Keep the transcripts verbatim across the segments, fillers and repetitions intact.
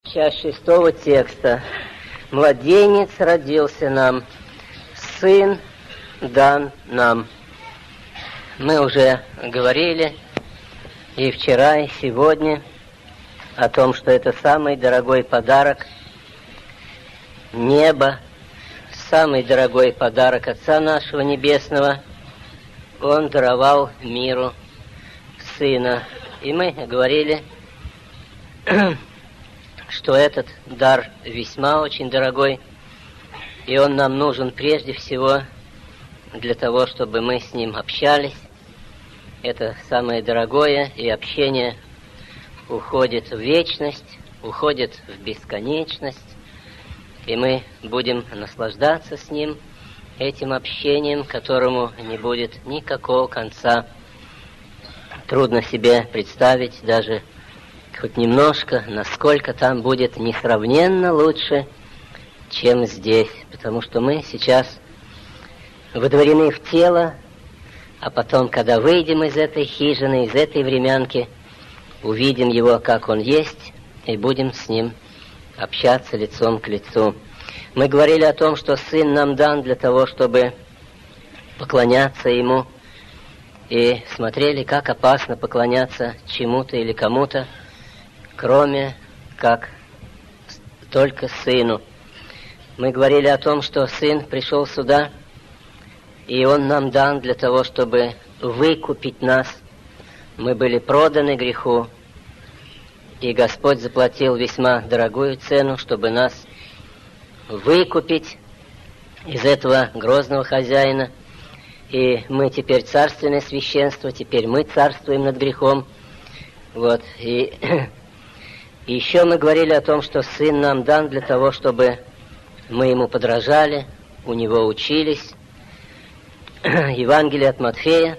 Часть шестого текста. Младенец родился нам, сын дан нам. Мы уже говорили и вчера, и сегодня о том, что это самый дорогой подарок неба, самый дорогой подарок Отца нашего Небесного. Он даровал миру Сына. И мы говорили, что этот дар весьма очень дорогой, и он нам нужен прежде всего для того, чтобы мы с ним общались. Это самое дорогое, и общение уходит в вечность, уходит в бесконечность, и мы будем наслаждаться с ним, этим общением, которому не будет никакого конца. Трудно себе представить даже хоть немножко, насколько там будет несравненно лучше, чем здесь, потому что мы сейчас выдворены в тело, а потом, когда выйдем из этой хижины, из этой времянки, увидим его, как он есть, и будем с ним общаться лицом к лицу. Мы говорили о том, что Сын нам дан для того, чтобы поклоняться Ему, и смотрели, как опасно поклоняться чему-то или кому-то, кроме как только Сыну. Мы говорили о том, что Сын пришел сюда, и Он нам дан для того, чтобы выкупить нас. Мы были проданы греху, и Господь заплатил весьма дорогую цену, чтобы нас выкупить из этого грозного хозяина. И мы теперь царственное священство, теперь мы царствуем над грехом. Вот, и... И еще мы говорили о том, что Сын нам дан для того, чтобы мы Ему подражали, у Него учились. Евангелие от Матфея,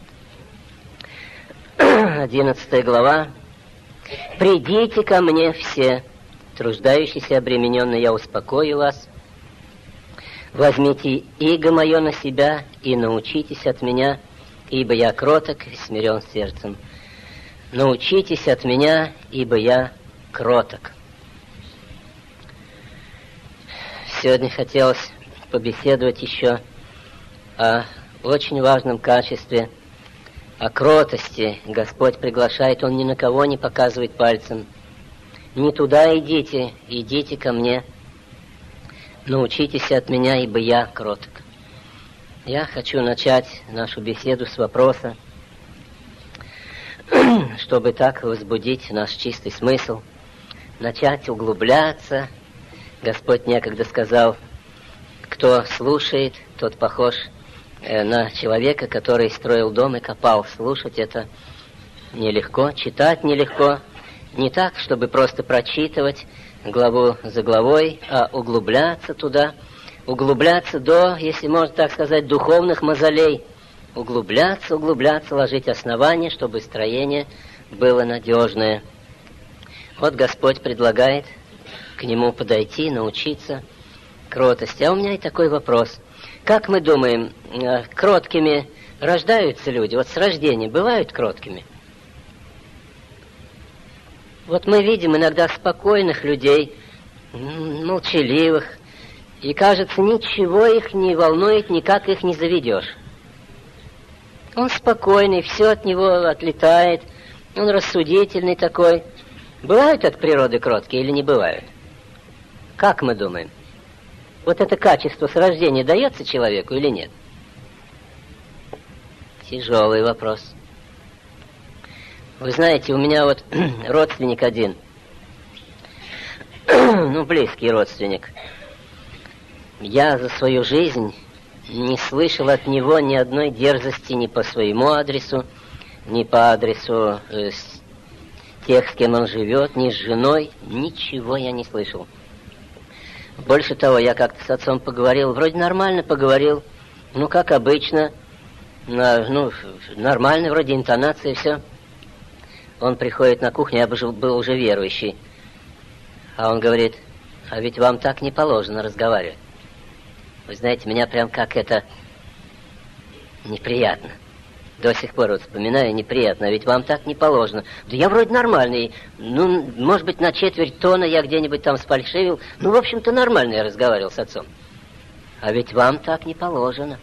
одиннадцатая глава. «Придите ко мне все, труждающиеся и обремененные, я успокою вас. Возьмите иго мое на себя и научитесь от меня, ибо я кроток и смирен сердцем. Научитесь от меня, ибо я кроток». Сегодня хотелось побеседовать еще о очень важном качестве, о кротости. Господь приглашает, Он ни на кого не показывает пальцем. «Не туда идите, идите ко мне. Научитесь от меня, ибо я кроток». Я хочу начать нашу беседу с вопроса, чтобы так возбудить наш чистый смысл, начать углубляться. Господь некогда сказал, кто слушает, тот похож на человека, который строил дом и копал. Слушать это нелегко, читать нелегко. Не так, чтобы просто прочитывать главу за главой, а углубляться туда, углубляться до, если можно так сказать, духовных мавзолей. Углубляться, углубляться, ложить основания, чтобы строение было надежное. Вот Господь предлагает к Нему подойти, научиться кротости. А у меня и такой вопрос. Как мы думаем, кроткими рождаются люди? Вот с рождения бывают кроткими? Вот мы видим иногда спокойных людей, молчаливых, и, кажется, ничего их не волнует, никак их не заведешь. Он спокойный, все от него отлетает, он рассудительный такой. Бывают от природы кроткие или не бывают? Как мы думаем? Вот это качество с рождения дается человеку или нет? Тяжелый вопрос. Вы знаете, у меня вот родственник один, ну, близкий родственник. Я за свою жизнь не слышал от него ни одной дерзости ни по своему адресу, ни по адресу э, тех, с кем он живет, ни с женой. Ничего я не слышал. Больше того, я как-то с отцом поговорил, вроде нормально поговорил, ну, как обычно, на, ну, нормально, вроде интонация, все. Он приходит на кухню, я был уже верующий, а он говорит, а ведь вам так не положено разговаривать. Вы знаете, меня прям как это неприятно. До сих пор вот вспоминаю, неприятно, ведь вам так не положено. Да я вроде нормальный, ну, может быть, на четверть тона я где-нибудь там сфальшивил. Ну, в общем-то, нормально я разговаривал с отцом. А ведь вам так не положено.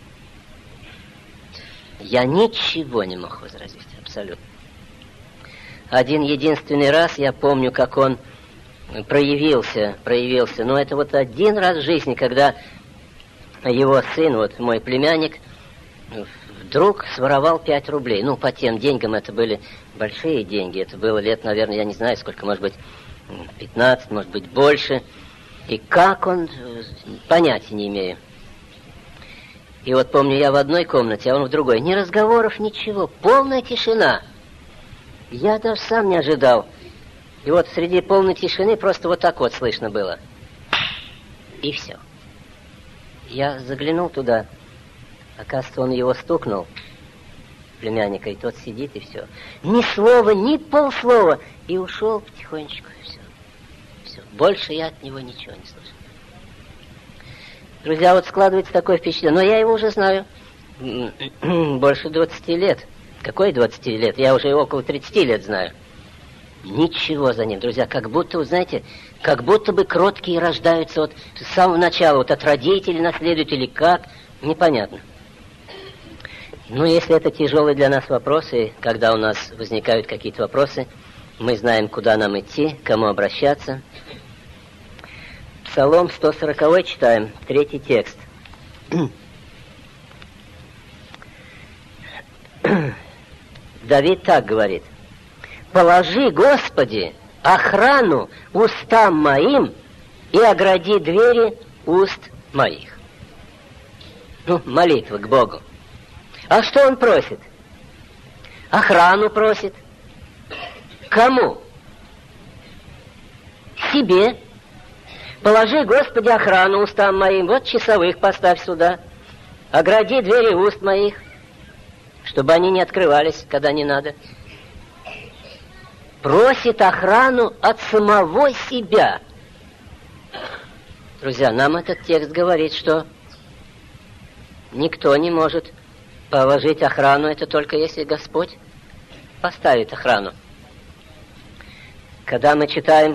Я ничего не мог возразить, абсолютно. Один единственный раз я помню, как он проявился, проявился. Но это вот один раз в жизни, когда его сын, вот мой племянник, вдруг своровал пять рублей. Ну, по тем деньгам это были большие деньги. Это было лет, наверное, я не знаю сколько, может быть, пятнадцать, может быть, больше. И как он, понятия не имею. И вот помню, я в одной комнате, а он в другой. Ни разговоров, ничего, полная тишина. Я даже сам не ожидал. И вот среди полной тишины просто вот так вот слышно было. И все. Я заглянул туда. Оказывается, он его стукнул, племянника, и тот сидит, и все. Ни слова, ни полслова. И ушел потихонечку, и все. Все. Больше я от него ничего не слышал. Друзья, вот складывается такое впечатление. Но я его уже знаю больше двадцати лет. Какой двадцати лет? Я уже около тридцати лет знаю. Ничего за ним, друзья. Как будто, вы знаете, как будто бы кроткие рождаются вот с самого начала, вот от родителей наследуют или как, непонятно. Ну, если это тяжелые для нас вопросы, когда у нас возникают какие-то вопросы, мы знаем, куда нам идти, к кому обращаться. Псалом сто сороковой читаем, третий текст. Давид так говорит: «Положи, Господи, охрану устам моим и огради двери уст моих». Ну, молитва к Богу. А что он просит? Охрану просит. Кому? Себе. Положи, Господи, охрану устам моим. Вот часовых поставь сюда. Огради двери уст моих, чтобы они не открывались, когда не надо. Просит охрану от самого себя. Друзья, нам этот текст говорит, что никто не может положить охрану, это только если Господь поставит охрану. Когда мы читаем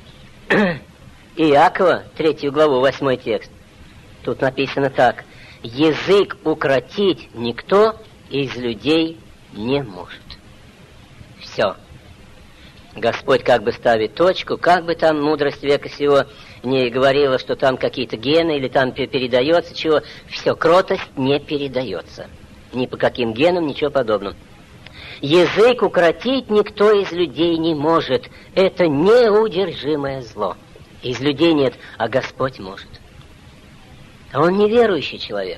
Иакова, третью главу, восьмой текст, тут написано так: «Язык укротить никто из людей не может». Все. Господь как бы ставит точку, как бы там мудрость века сего не говорила, что там какие-то гены или там передается чего. Все, кротость не передается. Ни по каким генам, ничего подобного. Язык укротить никто из людей не может. Это неудержимое зло. Из людей нет, а Господь может. А он неверующий человек.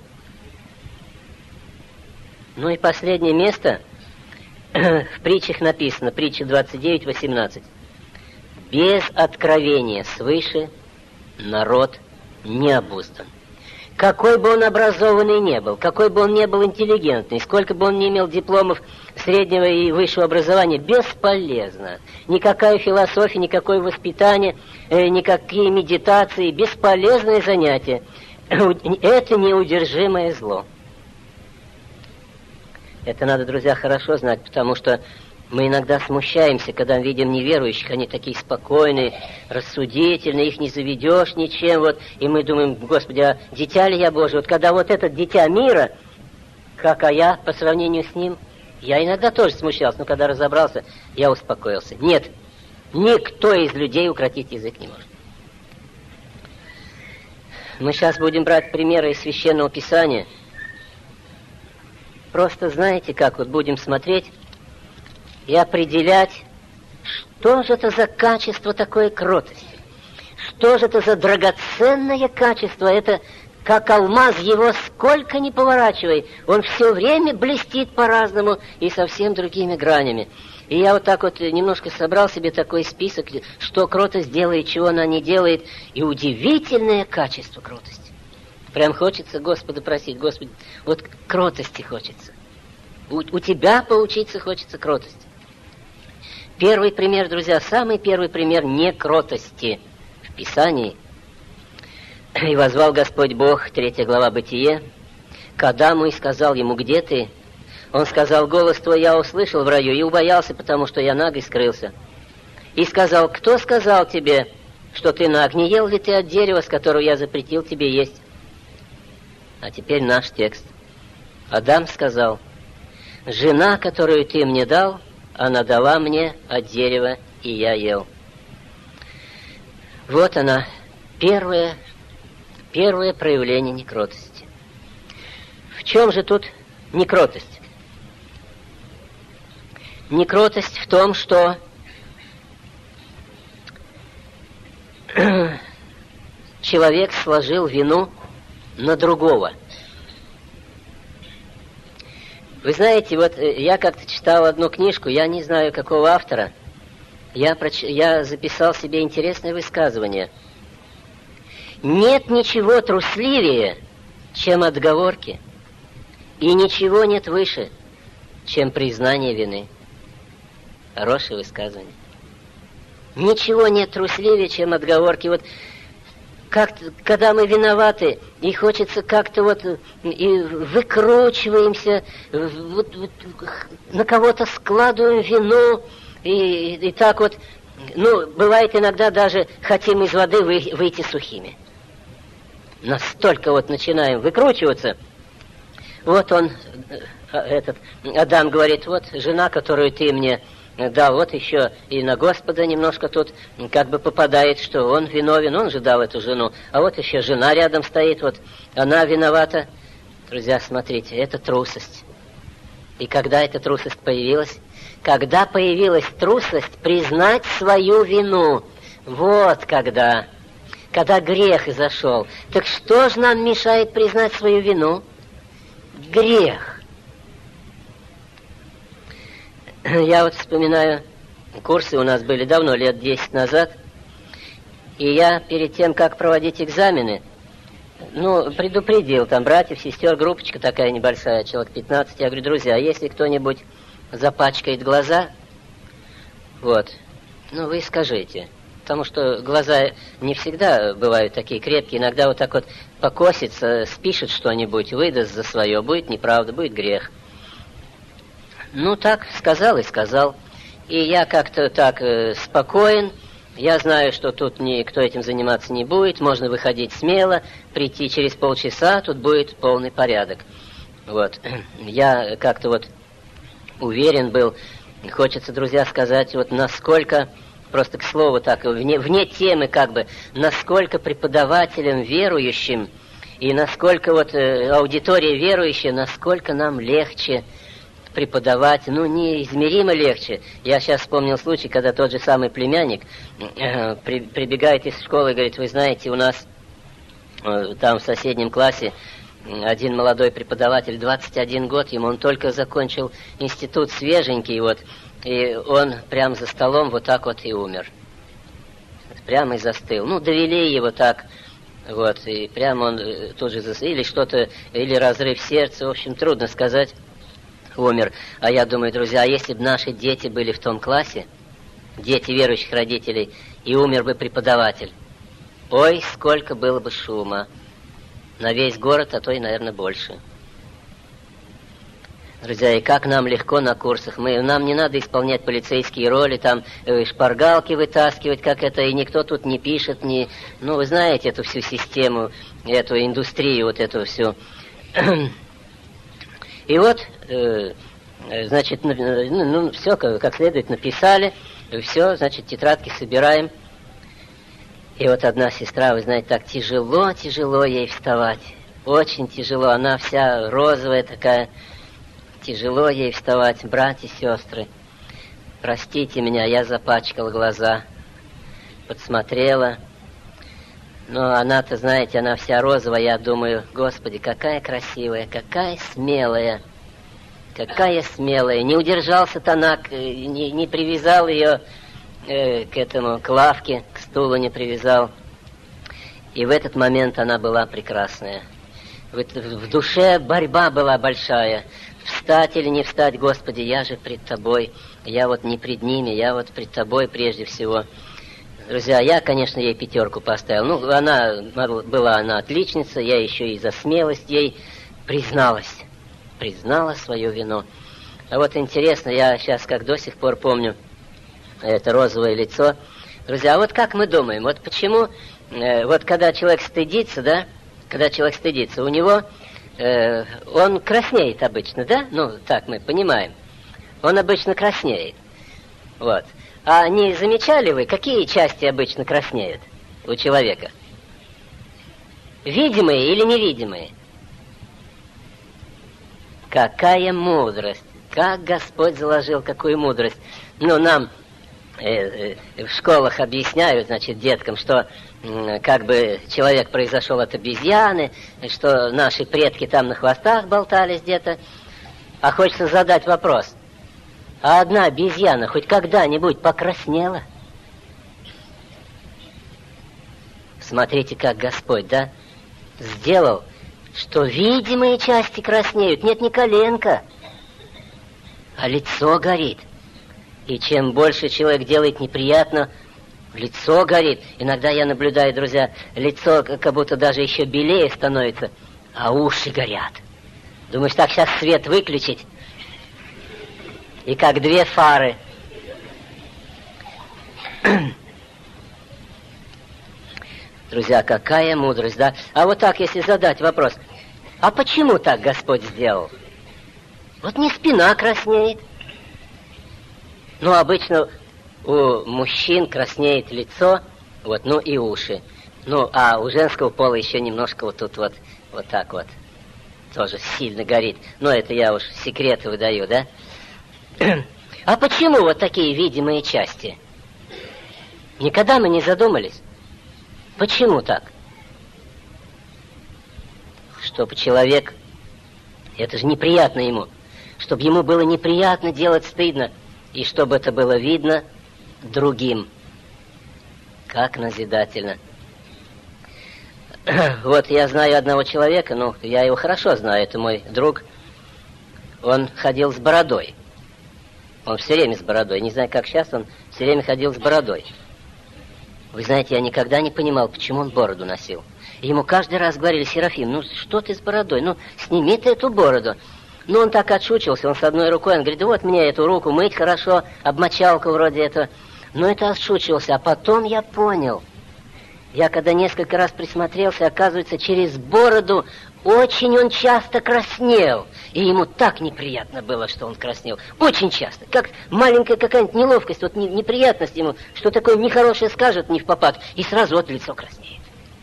Ну и последнее место. В притчах написано, притча двадцать девять восемнадцать. «Без откровения свыше народ не обуздан». Какой бы он образованный не был, какой бы он не был интеллигентный, сколько бы он ни имел дипломов среднего и высшего образования, бесполезно. Никакая философия, никакое воспитание, э, никакие медитации, бесполезное занятие. Это неудержимое зло. Это надо, друзья, хорошо знать, потому что мы иногда смущаемся, когда видим неверующих, они такие спокойные, рассудительные, их не заведешь ничем, вот, и мы думаем: Господи, а дитя ли я Божий? Вот когда вот этот дитя мира, как, а я по сравнению с ним, я иногда тоже смущался, но когда разобрался, я успокоился. Нет, никто из людей укротить язык не может. Мы сейчас будем брать примеры из Священного Писания. Просто знаете, как вот будем смотреть и определять, что же это за качество такой кротости, что же это за драгоценное качество. Это как алмаз, его сколько ни поворачивай, он все время блестит по-разному и совсем другими гранями. И я вот так вот немножко собрал себе такой список, что кротость делает, чего она не делает, и удивительное качество кротости. Прям хочется Господа просить: Господи, вот кротости хочется. У, у Тебя поучиться хочется кротости. Первый пример, друзья, самый первый пример некротости в Писании. «И возвал Господь Бог», третья глава Бытие, «к Адаму и сказал ему: где ты? Он сказал: голос твой я услышал в раю и убоялся, потому что я наг и скрылся. И сказал: кто сказал тебе, что ты наг? Не ел ли ты от дерева, с которого я запретил тебе есть? А теперь наш текст. Адам сказал: жена, которую ты мне дал, она дала мне от дерева, и я ел. Вот она, первое, первое проявление некротости. В чем же тут некротость? Некротость в том, что человек сложил вину на другого. Вы знаете, вот я как-то читал одну книжку, я не знаю, какого автора, я, проч... я записал себе интересное высказывание. Нет ничего трусливее, чем отговорки, и ничего нет выше, чем признание вины. Хорошее высказывание. Ничего нет трусливее, чем отговорки. Вот как, когда мы виноваты, и хочется как-то вот, и выкручиваемся, вот, вот, на кого-то складываем вину, и, и так вот, ну, бывает иногда даже хотим из воды вы, выйти сухими. Настолько вот начинаем выкручиваться. Вот он, этот, Адам говорит: вот жена, которую ты мне дал, вот еще и на Господа немножко тут как бы попадает, что он виновен, он же дал эту жену, а вот еще жена рядом стоит, вот она виновата. Друзья, смотрите, это трусость. И когда эта трусость появилась? Когда появилась трусость признать свою вину. Вот когда. Когда грех изошел. Так что же нам мешает признать свою вину? Грех. Я вот вспоминаю, курсы у нас были давно, лет десять назад, и я перед тем, как проводить экзамены, ну, предупредил там братьев, сестер, группочка такая небольшая, человек пятнадцать, я говорю: друзья, если кто-нибудь запачкает глаза, вот, ну, вы скажите, потому что глаза не всегда бывают такие крепкие, иногда вот так вот покосится, спишет что-нибудь, выдаст за свое, будет неправда, будет грех. Ну, так сказал и сказал. И я как-то так э, спокоен. Я знаю, что тут никто этим заниматься не будет. Можно выходить смело, прийти через полчаса, тут будет полный порядок. Вот. Я как-то вот уверен был. Хочется, друзья, сказать, вот насколько, просто к слову так, вне, вне темы как бы, насколько преподавателям верующим и насколько вот э, аудитория верующая, насколько нам легче преподавать, ну, неизмеримо легче. Я сейчас вспомнил случай, когда тот же самый племянник э, при, прибегает из школы и говорит: вы знаете, у нас э, там в соседнем классе один молодой преподаватель, двадцать один год ему, он только закончил институт, свеженький, вот, и он прямо за столом вот так вот и умер. Прямо и застыл. Ну, довели его так, вот, и прямо он тут же застыл, или что-то, или разрыв сердца, в общем, трудно сказать. Умер. А я думаю, друзья, а если бы наши дети были в том классе, дети верующих родителей, и умер бы преподаватель, ой, сколько было бы шума на весь город, а то и, наверное, больше. Друзья, и как нам легко на курсах. Мы, нам не надо исполнять полицейские роли, там э, шпаргалки вытаскивать, как это, и никто тут не пишет, не... Ну, вы знаете эту всю систему, эту индустрию, вот эту всю... И вот, э, значит, ну, ну, все как, как следует написали, все, значит, тетрадки собираем. И вот одна сестра, вы знаете, так тяжело, тяжело ей вставать. Очень тяжело, она вся розовая такая. Тяжело ей вставать, братья и сестры. Простите меня, я запачкал глаза. Подсмотрела. Но она-то, знаете, она вся розовая, я думаю: Господи, какая красивая, какая смелая, какая смелая. Не удержался Танак, не, не привязал ее э, к этому, к лавке, к стулу не привязал. И в этот момент она была прекрасная. В, в душе борьба была большая. Встать или не встать, Господи, я же пред Тобой. Я вот не пред ними, я вот пред Тобой прежде всего. Друзья, я, конечно, ей пятерку поставил. Ну, она была она отличница, я еще и за смелость ей призналась. Признала свою вину. А вот интересно, я сейчас как до сих пор помню это розовое лицо. Друзья, а вот как мы думаем, вот почему, э, вот когда человек стыдится, да, когда человек стыдится, у него, э, он краснеет обычно, да? Ну, так мы понимаем. Он обычно краснеет. Вот. А не замечали вы, какие части обычно краснеют у человека? Видимые или невидимые? Какая мудрость! Как Господь заложил, какую мудрость! Ну, нам э, э, в школах объясняют, значит, деткам, что э, как бы человек произошел от обезьяны, что наши предки там на хвостах болтались где-то. А хочется задать вопрос. А одна обезьяна хоть когда-нибудь покраснела? Смотрите, как Господь, да, сделал, что видимые части краснеют. Нет, не коленка, а лицо горит. И чем больше человек делает неприятно, лицо горит. Иногда я наблюдаю, друзья, лицо как будто даже еще белее становится, а уши горят. Думаешь, так сейчас свет выключить? И как две фары. Друзья, какая мудрость, да? А вот так, если задать вопрос, а почему так Господь сделал? Вот не спина краснеет. Ну, обычно у мужчин краснеет лицо, вот, ну и уши. Ну, а у женского пола еще немножко вот тут вот, вот так вот, тоже сильно горит. Но это я уж секреты выдаю, да? А почему вот такие видимые части? Никогда мы не задумались. Почему так? Чтобы человек, это же неприятно ему, чтобы ему было неприятно делать стыдно, и чтобы это было видно другим. Как назидательно. Вот я знаю одного человека, ну, я его хорошо знаю, это мой друг. Он ходил с бородой. Он все время с бородой. Не знаю, как сейчас, он все время ходил с бородой. Вы знаете, я никогда не понимал, почему он бороду носил. Ему каждый раз говорили: Серафим, ну что ты с бородой? Ну, сними ты эту бороду. Ну, он так отшучился, он с одной рукой, он говорит: да вот мне эту руку мыть хорошо, обмочалку вроде этого. Но это отшучивался, а потом я понял. Я когда несколько раз присмотрелся, оказывается, через бороду очень он часто краснел. И ему так неприятно было, что он краснел. Очень часто. Как маленькая какая-нибудь неловкость, вот неприятность ему, что такое нехорошее скажет не впопад, и сразу вот лицо краснеет.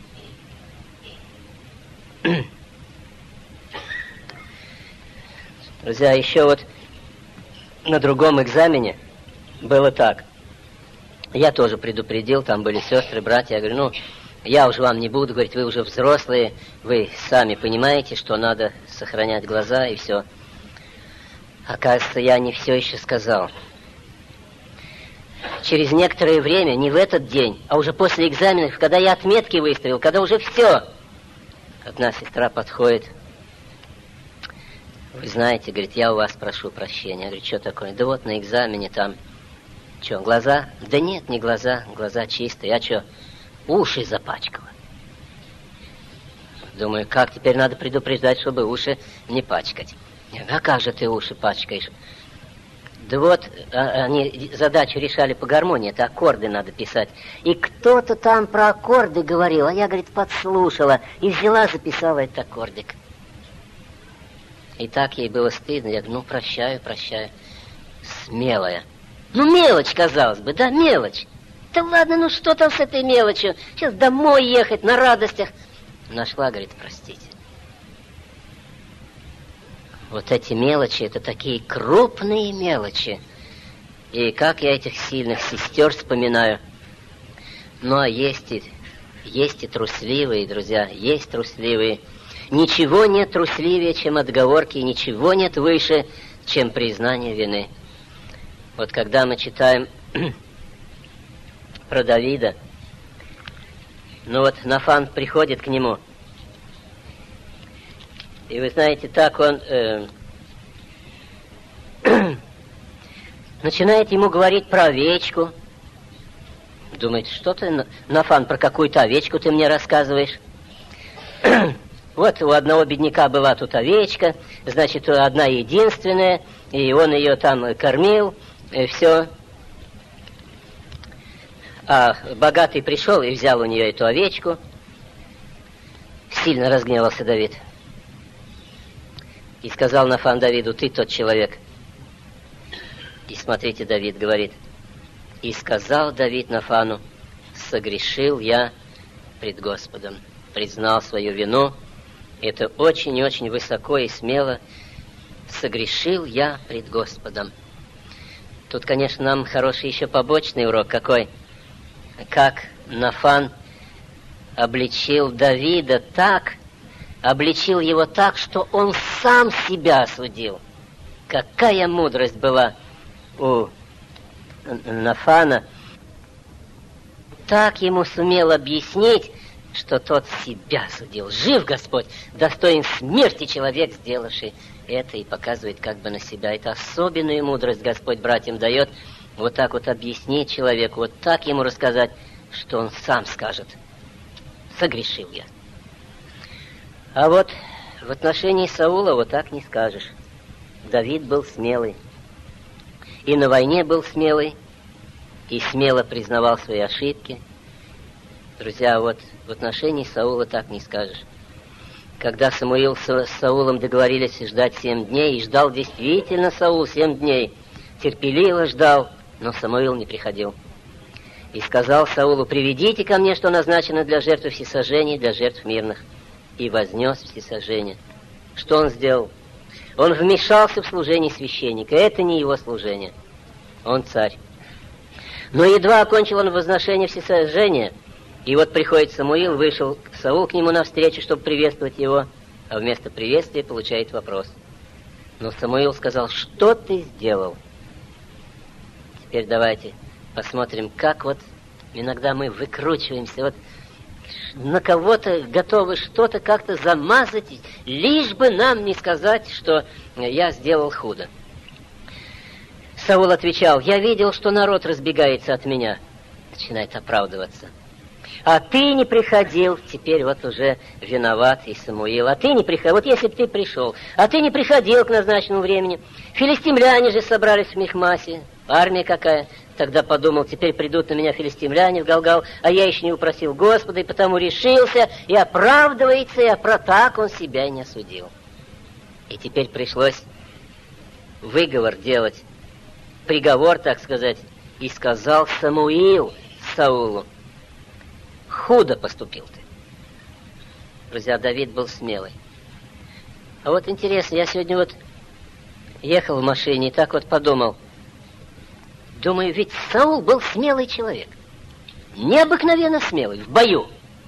Друзья, еще вот на другом экзамене было так. Я тоже предупредил, там были сестры, братья. Я говорю, ну, я уже вам не буду говорить, вы уже взрослые, вы сами понимаете, что надо сохранять глаза и все. Оказывается, я не все еще сказал. Через некоторое время, не в этот день, а уже после экзаменов, когда я отметки выставил, когда уже все, одна сестра подходит. Вы знаете, говорит, я у вас прошу прощения. Я говорю, что такое? Да вот на экзамене там... Что, глаза? Да нет, не глаза, глаза чистые. А что, уши запачкала. Думаю, как теперь надо предупреждать, чтобы уши не пачкать. А как же ты уши пачкаешь? Да вот, они задачу решали по гармонии, это аккорды надо писать. И кто-то там про аккорды говорил, а я, говорит, подслушала и взяла, записала этот аккордик. И так ей было стыдно. Я говорю, ну, прощаю, прощаю. Смелая. Ну, мелочь, казалось бы, да, мелочь. Да ладно, ну что там с этой мелочью? Сейчас домой ехать на радостях. Нашла, говорит, простите. Вот эти мелочи, это такие крупные мелочи. И как я этих сильных сестер вспоминаю. Ну, а есть и, есть и трусливые, друзья, есть трусливые. Ничего нет трусливее, чем отговорки, ничего нет выше, чем признание вины. Вот когда мы читаем про Давида, ну вот Нафан приходит к нему, и вы знаете, так он э, начинает ему говорить про овечку. Думает, что ты, Нафан, про какую-то овечку ты мне рассказываешь? Вот у одного бедняка была тут овечка, значит, одна единственная, и он ее там кормил, и все. А богатый пришел и взял у нее эту овечку. Сильно разгневался Давид. И сказал Нафан Давиду: ты тот человек. И смотрите, Давид говорит: и сказал Давид Нафану: согрешил я пред Господом. Признал свою вину. Это очень и очень высоко и смело. Согрешил я пред Господом. Тут, конечно, нам хороший еще побочный урок какой. Как Нафан обличил Давида так, обличил его так, что он сам себя осудил. Какая мудрость была у Нафана. Так ему сумел объяснить, что тот себя судил. Жив Господь, достоин смерти человек, сделавший это, и показывает как бы на себя. Это особенную мудрость Господь братьям дает. Вот так вот объяснить человеку, вот так ему рассказать, что он сам скажет: согрешил я. А вот в отношении Саула вот так не скажешь. Давид был смелый. И на войне был смелый, и смело признавал свои ошибки. Друзья, вот в отношении Саула так не скажешь. Когда Самуил с Саулом договорились ждать семь дней, и ждал действительно Саул семь дней, терпеливо ждал, но Самуил не приходил. И сказал Саулу: приведите ко мне, что назначено для жертвы всесожжения, для жертв мирных. И вознес всесожжение. Что он сделал? Он вмешался в служение священника. Это не его служение. Он царь. Но едва окончил он возношение всесожжения, и вот приходит Самуил, вышел Саул к нему навстречу, чтобы приветствовать его, а вместо приветствия получает вопрос. Но Самуил сказал: что ты сделал? Теперь давайте посмотрим, как вот иногда мы выкручиваемся, вот на кого-то готовы что-то как-то замазать, лишь бы нам не сказать, что я сделал худо. Саул отвечал: я видел, что народ разбегается от меня. Начинает оправдываться. А ты не приходил, теперь вот уже виноват и Самуил. А ты не приходил, вот если бы ты пришел, а ты не приходил к назначенному времени. Филистимляне же собрались в Михмасе, армия какая. Тогда подумал: теперь придут на меня филистимляне в Галгал, а я еще не упросил Господа, и потому решился, и оправдывается, и опра... так он себя и не осудил. И теперь пришлось выговор делать, приговор, так сказать, и сказал Самуил Саулу: худо поступил ты. Друзья, Давид был смелый. А вот интересно, я сегодня вот ехал в машине и так вот подумал. Думаю, ведь Саул был смелый человек. Необыкновенно смелый, в бою.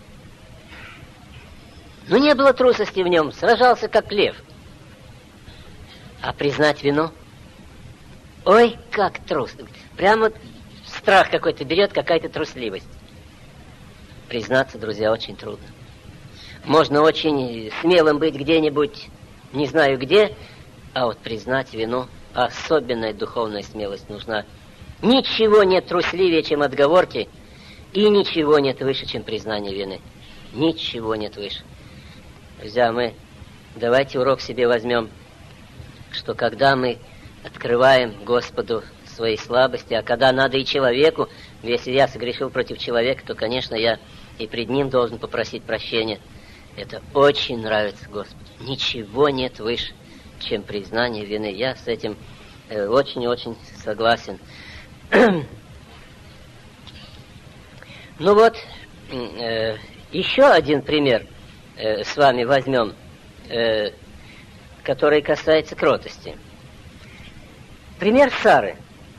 Но не было трусости в нем, сражался как лев. А признать вину? Ой, как трус. Прямо страх какой-то берет, какая-то трусливость. Признаться, друзья, очень трудно. Можно очень смелым быть где-нибудь, не знаю где, а вот признать вину, особенная духовная смелость нужна. Ничего нет трусливее, чем отговорки, и ничего нет выше, чем признание вины. Ничего нет выше. Друзья, мы давайте урок себе возьмем, что когда мы открываем Господу свои слабости, а когда надо и человеку, если я согрешил против человека, то, конечно, я и пред ним должен попросить прощения. Это очень нравится Господу. Ничего нет выше, чем признание вины. Я с этим э, очень-очень согласен. Ну вот, э, еще один пример э, с вами возьмем, э, который касается кротости. Пример Сары.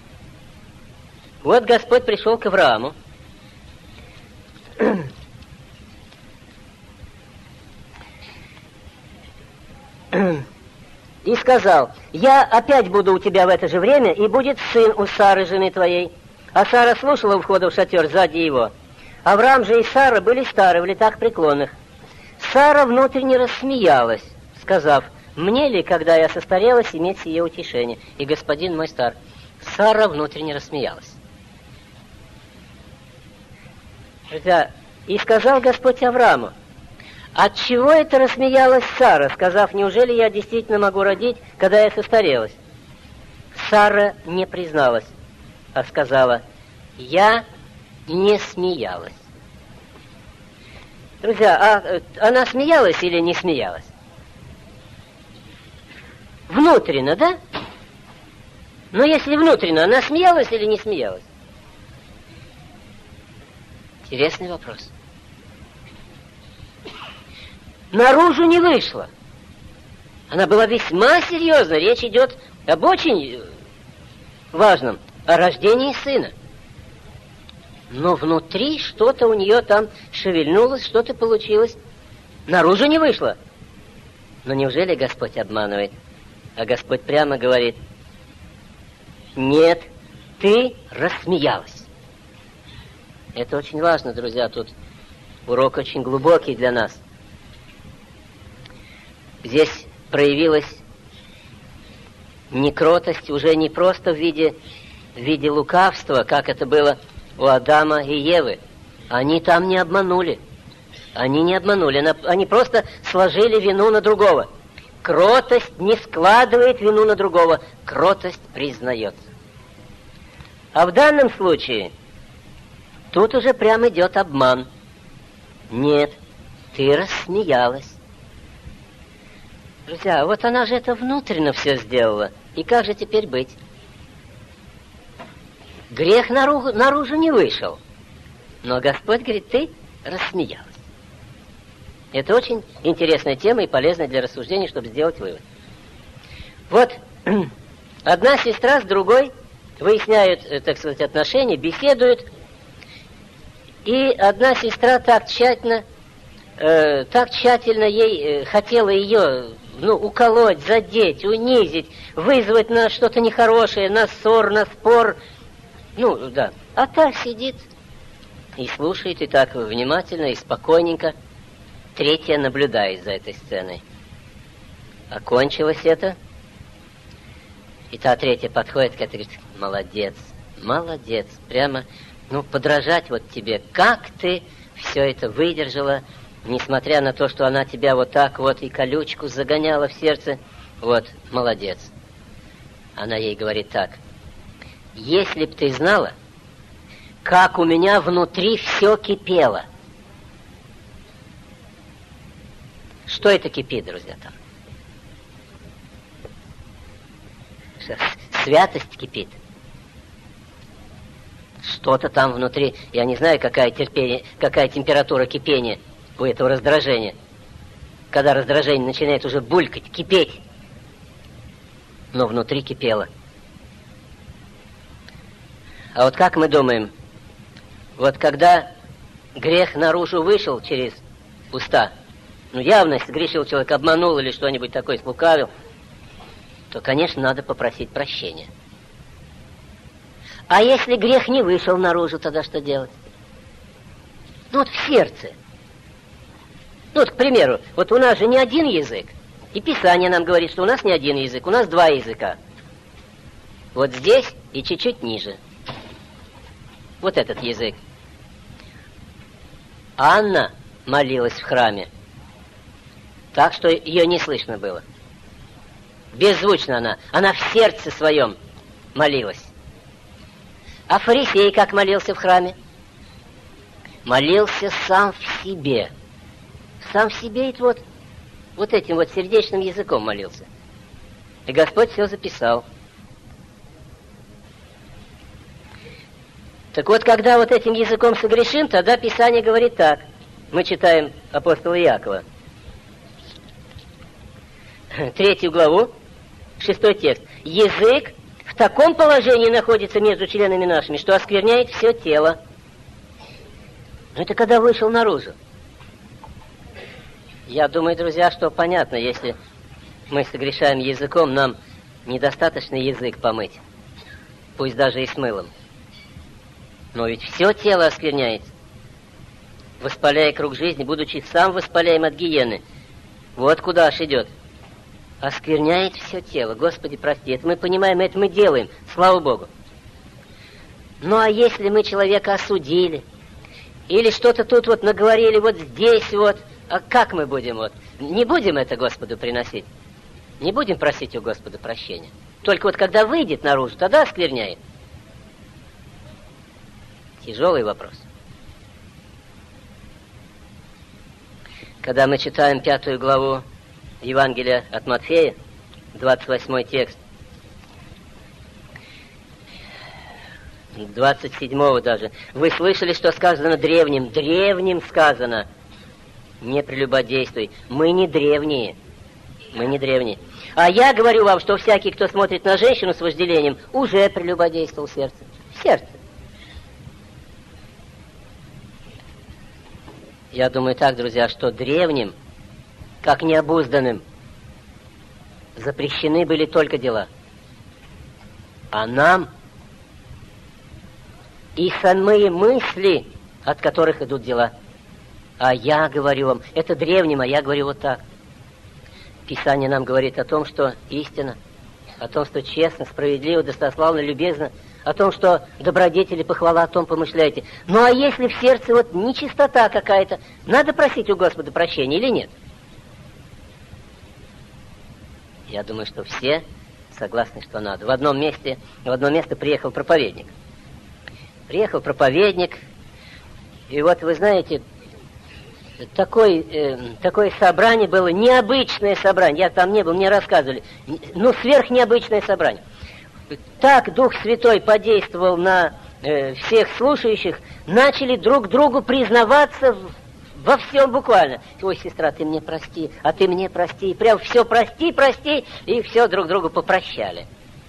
Вот Господь пришел к Аврааму. И сказал: я опять буду у тебя в это же время, и будет сын у Сары, жены твоей. А Сара слушала у входа в шатер сзади его. Авраам же и Сара были стары, в летах преклонных. Сара внутренне рассмеялась, сказав: мне ли, когда я состарелась, иметь сие утешение? И господин мой стар. Сара внутренне рассмеялась. Друзья, и сказал Господь Аврааму: От чего это рассмеялась Сара, сказав: неужели я действительно могу родить, когда я состарелась? Сара не призналась, а сказала: я не смеялась. Друзья, а она смеялась или не смеялась? Внутренно, да? Но если внутренно, она смеялась или не смеялась? Интересный вопрос. Наружу не вышла. Она была весьма серьезна. Речь идет об очень важном, о рождении сына. Но внутри что-то у нее там шевельнулось, что-то получилось. Наружу не вышло. Но неужели Господь обманывает? А Господь прямо говорит: нет, ты рассмеялась. Это очень важно, друзья. Тут урок очень глубокий для нас. Здесь проявилась некротость уже не просто в виде, в виде лукавства, как это было у Адама и Евы. Они там не обманули. Они не обманули. Они просто сложили вину на другого. Кротость не складывает вину на другого. Кротость признается. А в данном случае тут уже прямо идет обман. Нет, ты рассмеялась. Друзья, вот она же это внутренно все сделала. И как же теперь быть? Грех наружу, наружу не вышел. Но Господь говорит: ты рассмеялась. Это очень интересная тема и полезная для рассуждений, чтобы сделать вывод. Вот одна сестра с другой выясняют, так сказать, отношения, беседуют. И одна сестра так тщательно, э, так тщательно ей э, хотела ее, ну, уколоть, задеть, унизить, вызвать на что-то нехорошее, на ссор, на спор. Ну, да. А та сидит и слушает, и так внимательно, и спокойненько. Третья наблюдает за этой сценой. Окончилось это. И та третья подходит к этой и говорит: молодец, молодец, прямо, ну, подражать вот тебе. Как ты все это выдержала, несмотря на то, что она тебя вот так вот и колючку загоняла в сердце. Вот, молодец. Она ей говорит так: если б ты знала, как у меня внутри все кипело. Что это кипит, друзья, там? Святость кипит. Что-то там внутри. Я не знаю, какая, терпение, какая температура кипения у этого раздражения. Когда раздражение начинает уже булькать, кипеть. Но внутри кипело. А вот как мы думаем, вот когда грех наружу вышел через уста, ну явно сгрешил человек, обманул или что-нибудь такое, слукавил, то, конечно, надо попросить прощения. А если грех не вышел наружу, тогда что делать? Ну вот в сердце. Ну вот, к примеру, вот у нас же не один язык. И Писание нам говорит, что у нас не один язык, у нас два языка. Вот здесь и чуть-чуть ниже. Вот этот язык. Анна молилась в храме так, что ее не слышно было. Беззвучно она. Она в сердце своем молилась. А фарисей как молился в храме? Молился сам в себе. Сам в себе и вот, вот этим вот сердечным языком молился. И Господь все записал. Так вот, когда вот этим языком согрешим, тогда Писание говорит так. Мы читаем апостола Иакова. Третью главу, шестой текст. Язык в таком положении находится между членами нашими, что оскверняет все тело. Но это когда вышел наружу. Я думаю, друзья, что понятно, если мы согрешаем языком, нам недостаточно язык помыть, пусть даже и с мылом. Но ведь все тело оскверняется, воспаляя круг жизни, будучи сам воспаляем от гиены. Вот куда аж идет. Оскверняет все тело. Господи, прости, это мы понимаем, это мы делаем, слава Богу. Ну а если мы человека осудили, или что-то тут вот наговорили, вот здесь вот, А как мы будем вот? Не будем это Господу приносить. Не будем просить у Господа прощения. Только вот когда выйдет наружу, тогда оскверняет. Тяжелый вопрос. Когда мы читаем пятую главу Евангелия от Матфея, двадцать восьмой текст, двадцать седьмого даже. Вы слышали, что сказано древним? Древним сказано. Не прелюбодействуй. Мы не древние. Мы не древние. А я говорю вам, что всякий, кто смотрит на женщину с вожделением, уже прелюбодействовал в сердце. В сердце. Я думаю так, друзья, что древним, как необузданным, запрещены были только дела. А нам и самые мысли, от которых идут дела. А я говорю вам, это древним, а я говорю вот так. Писание нам говорит о том, что истина, о том, что честно, справедливо, достославно, любезно, о том, что добродетели, похвала, о том помышляйте. Ну а если в сердце вот нечистота какая-то, надо просить у Господа прощения или нет? Я думаю, что все согласны, что надо. В одном месте, в одно место приехал проповедник. Приехал проповедник, и вот вы знаете, такой, э, такое собрание было, необычное собрание, я там не был, мне рассказывали, ну, сверхнеобычное собрание. Так Дух Святой подействовал на э, всех слушающих, начали друг другу признаваться в, во всем буквально. Ой, сестра, ты мне прости, а ты мне прости, и прям все прости, прости, и все друг другу попрощали.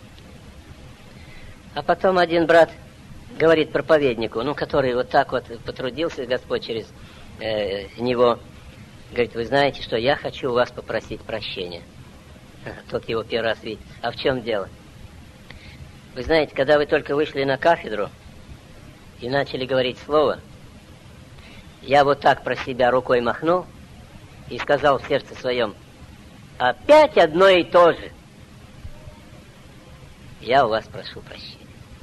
А потом один брат говорит проповеднику, ну, который вот так вот потрудился Господь через э, него, говорит, вы знаете, что я хочу у вас попросить прощения. Тот его первый раз видит. А в чем дело? Вы знаете, когда вы только вышли на кафедру и начали говорить слово, я вот так про себя рукой махнул и сказал в сердце своем, опять одно и то же. Я у вас прошу прощения.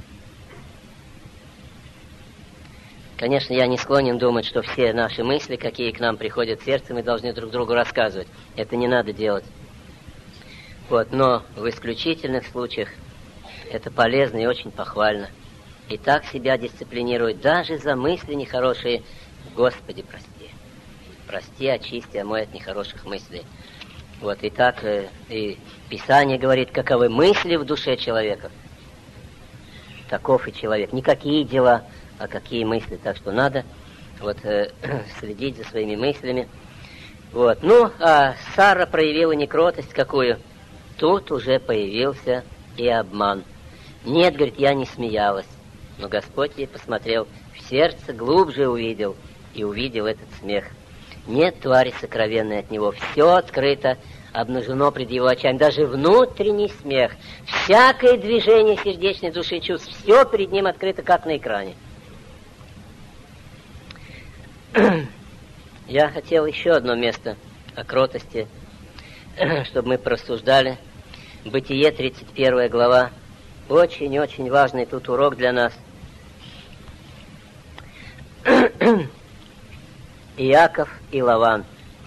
Конечно, я не склонен думать, что все наши мысли, какие к нам приходят в сердце, мы должны друг другу рассказывать. Это не надо делать. Вот, но в исключительных случаях это полезно и очень похвально. И так себя дисциплинировать, даже за мысли нехорошие. Господи, прости. Прости, очисти, омой от нехороших мыслей. Вот, и так э, и Писание говорит, каковы мысли в душе человека. Таков и человек. Никакие дела, а какие мысли. Так что надо вот, э, следить за своими мыслями. Вот. Ну, а Сара проявила некротость какую. Тут уже появился и обман. Нет, говорит, я не смеялась. Но Господь ей посмотрел в сердце, глубже увидел, и увидел этот смех. Нет твари сокровенной от него. Все открыто, обнажено пред его очами. Даже внутренний смех, всякое движение сердечной души и чувств, все перед ним открыто, как на экране. Я хотел еще одно место о кротости, чтобы мы порассуждали. Бытие, тридцать первая глава. Очень-очень важный тут урок для нас. Иаков и Лаван.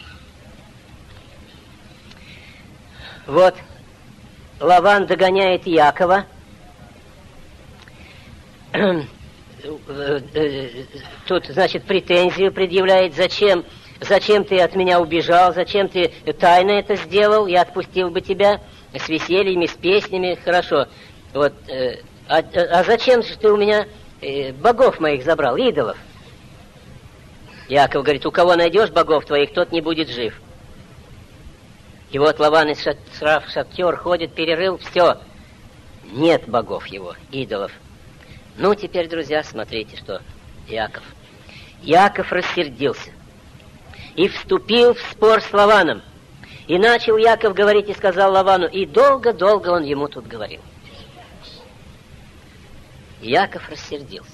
Вот Лаван догоняет Иакова. Тут, значит, претензию предъявляет, зачем, зачем ты от меня убежал, зачем ты тайно это сделал, я отпустил бы тебя с весельями, с песнями, хорошо. Вот, э, а, а зачем же ты у меня э, богов моих забрал, идолов? Иаков говорит, у кого найдешь богов твоих, тот не будет жив. И вот Лаван из шатра в шатер ходит, перерыл, все, нет богов его, идолов. Ну, теперь, друзья, смотрите, что Иаков. Иаков рассердился и вступил в спор с Лаваном. И начал Иаков говорить и сказал Лавану, и долго-долго он ему тут говорил. Иаков рассердился.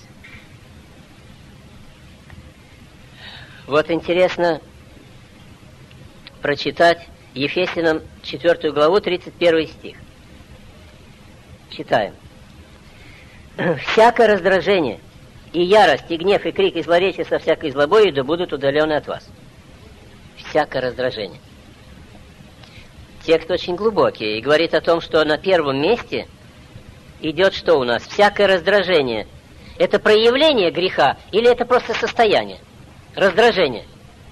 Вот интересно прочитать Ефесянам четвёртую главу, тридцать первый стих. Читаем. «Всякое раздражение, и ярость, и гнев, и крик, и злоречие со всякой злобою да будут удалены от вас». всякое раздражение. Текст очень глубокий и говорит о том, что на первом месте идет что у нас? Всякое раздражение. Это проявление греха или это просто состояние? Раздражение.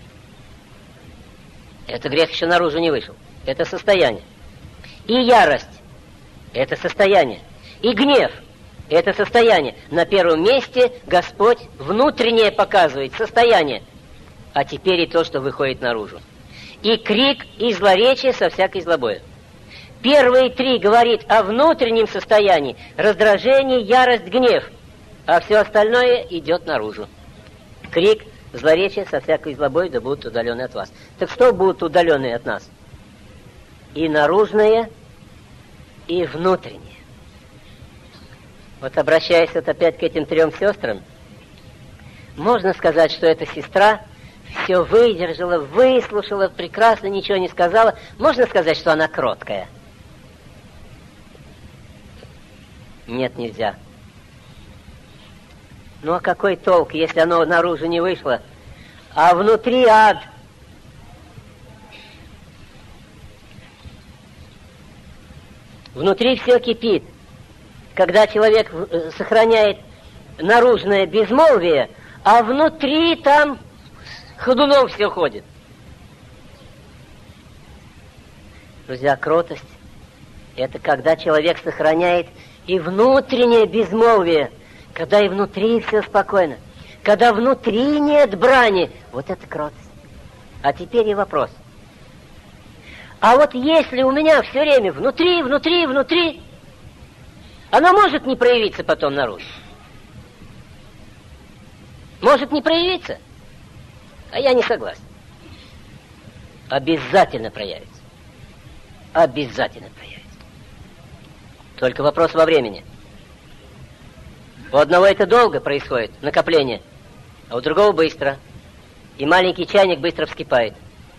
Это грех еще наружу не вышел. Это состояние. И ярость. Это состояние. И гнев. Это состояние. На первом месте Господь внутреннее показывает состояние. А теперь и то, что выходит наружу. И крик, и злоречие со всякой злобою. Первые три говорит о внутреннем состоянии. Раздражение, ярость, гнев. А все остальное идет наружу. Крик, злоречие со всякой злобой, да будут удалены от вас. Так что будут удалены от нас? И наружное, и внутреннее. Вот обращаясь вот опять к этим трем сестрам, можно сказать, что эта сестра все выдержала, выслушала, прекрасно, ничего не сказала. Можно сказать, что она кроткая? Нет, нельзя. Ну а какой толк, если оно наружу не вышло, а внутри ад? Внутри все кипит. Когда человек сохраняет наружное безмолвие, а внутри там ходуном все ходит. Друзья, кротость — это когда человек сохраняет и внутреннее безмолвие, когда и внутри все спокойно, когда внутри нет брани. Вот это кротость. А теперь и вопрос. А вот если у меня все время внутри, внутри, внутри, оно может не проявиться потом наружу? Может не проявиться? А я не согласен. Обязательно проявится. Обязательно проявится. Только вопрос во времени. У одного это долго происходит, накопление, а у другого быстро. И маленький чайник быстро вскипает.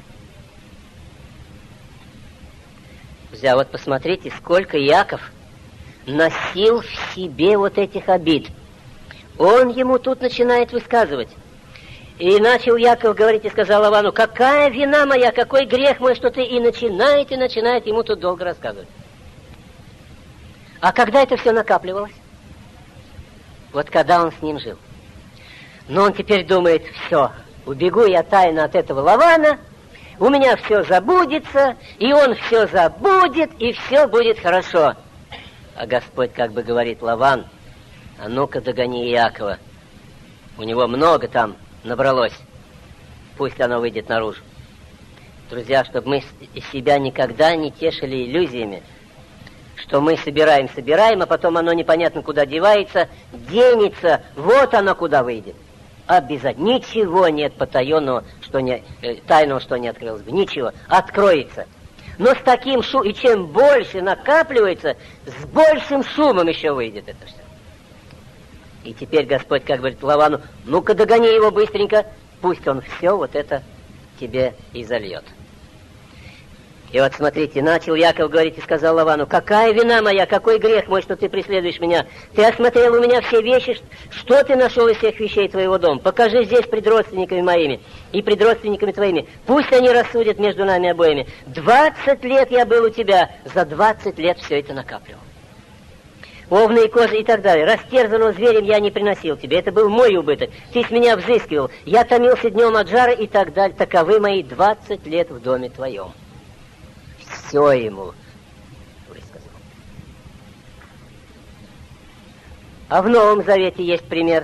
Друзья, вот посмотрите, сколько Иаков носил в себе вот этих обид. Он ему тут начинает высказывать. И начал Яков говорить и сказал Лавану: какая вина моя, какой грех мой, что ты... И начинает, и начинает ему тут долго рассказывать. А когда это все накапливалось? Вот когда он с ним жил. Но он теперь думает: все, убегу я тайно от этого Лавана, у меня все забудется, и он все забудет, и все будет хорошо. А Господь как бы говорит: Лаван, а ну-ка догони Иакова. У него много там набралось. Пусть оно выйдет наружу. Друзья, чтобы мы себя никогда не тешили иллюзиями, что мы собираем, собираем, а потом оно непонятно куда девается, денется, вот оно куда выйдет. Обязательно. Ничего нет потаенного, что не, э, тайного, что не открылось бы. Ничего. Откроется. Но с таким шумом, и чем больше накапливается, с большим шумом еще выйдет это все. И теперь Господь как говорит Лавану: ну-ка догони его быстренько, пусть он все вот это тебе и зальет. И вот смотрите, начал Яков говорить и сказал Лавану: какая вина моя, какой грех мой, что ты преследуешь меня? Ты осмотрел у меня все вещи, что ты нашел из всех вещей твоего дома? Покажи здесь пред родственниками моими и пред родственниками твоими. Пусть они рассудят между нами обоими. Двадцать лет я был у тебя, за двадцать лет все это накапливал. Овны и козы и так далее. Растерзанного зверем я не приносил тебе. Это был мой убыток. Ты с меня взыскивал. Я томился днем от жара и так далее. Таковы мои двадцать лет в доме твоем. Все ему высказал. А в Новом Завете есть пример,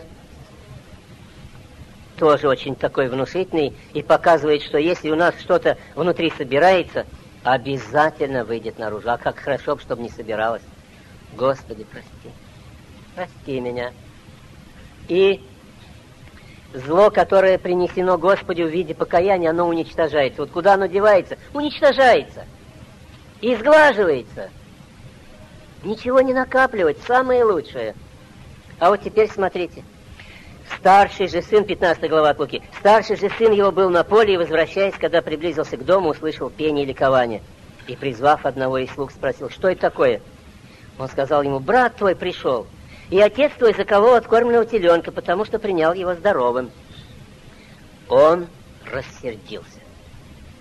тоже очень такой внушительный, и показывает, что если у нас что-то внутри собирается, обязательно выйдет наружу. А как хорошо, чтобы не собиралось. Господи, прости. Прости меня. И зло, которое принесено Господу в виде покаяния, оно уничтожается. Вот куда оно девается? Уничтожается. И сглаживается. Ничего не накапливать, самое лучшее. А вот теперь смотрите. Старший же сын, пятнадцатая глава от Луки, старший же сын его был на поле, и, возвращаясь, когда приблизился к дому, услышал пение и ликование. И, призвав одного из слуг, спросил: что это такое? Он сказал ему: брат твой пришел, и отец твой заколол откормленного теленка, потому что принял его здоровым. Он рассердился.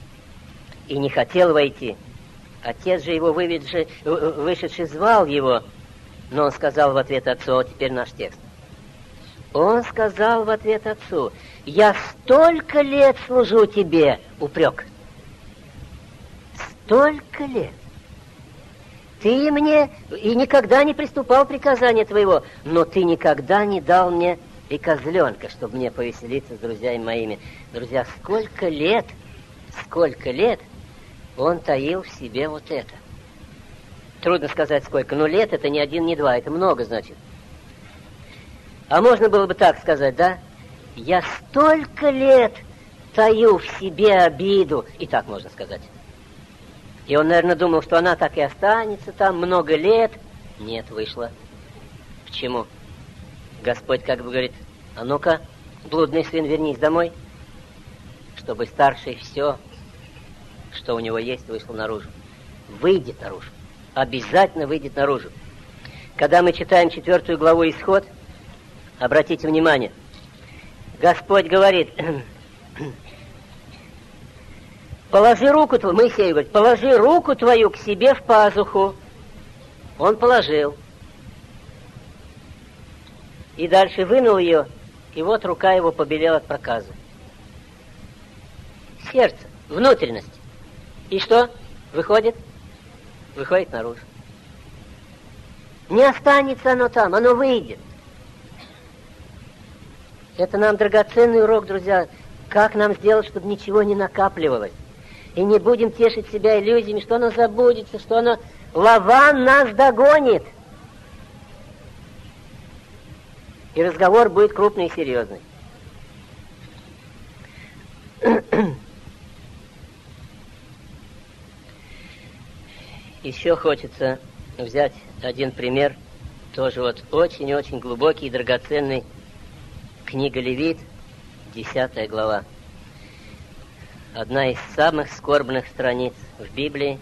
и не хотел войти. Отец же его, выведший, вышедший, звал его, но он сказал в ответ отцу, вот теперь наш текст. Он сказал в ответ отцу: «Я столько лет служу тебе», упрек. Столько лет. Ты мне и никогда не приступал приказания твоего, но ты никогда не дал мне и козленка, чтобы мне повеселиться с друзьями моими. Друзья, сколько лет, сколько лет он таил в себе вот это. Трудно сказать сколько, но лет это не один, не два, это много, значит. А можно было бы так сказать, да? Я столько лет таю в себе обиду, и так можно сказать. И он, наверное, думал, что она так и останется там много лет. Нет, вышло. Почему? Господь как бы говорит: а ну-ка, блудный сын, вернись домой, чтобы старший все, что у него есть, вышло наружу. Выйдет наружу. Обязательно выйдет наружу. Когда мы читаем четвертую главу Исход, обратите внимание, Господь говорит: положи руку твою, Моисей говорит, положи руку твою к себе в пазуху. Он положил. И дальше вынул ее, и вот рука его побелела от проказа. Сердце, внутренность. И что? Выходит? Выходит наружу. Не останется оно там, оно выйдет. Это нам драгоценный урок, друзья. Как нам сделать, чтобы ничего не накапливалось. И не будем тешить себя иллюзиями, что оно забудется, что оно... Лаван нас догонит. И разговор будет крупный и серьезный. Еще хочется взять один пример, тоже вот очень-очень глубокий и драгоценный. Книга Левит, десятая глава. Одна из самых скорбных страниц в Библии.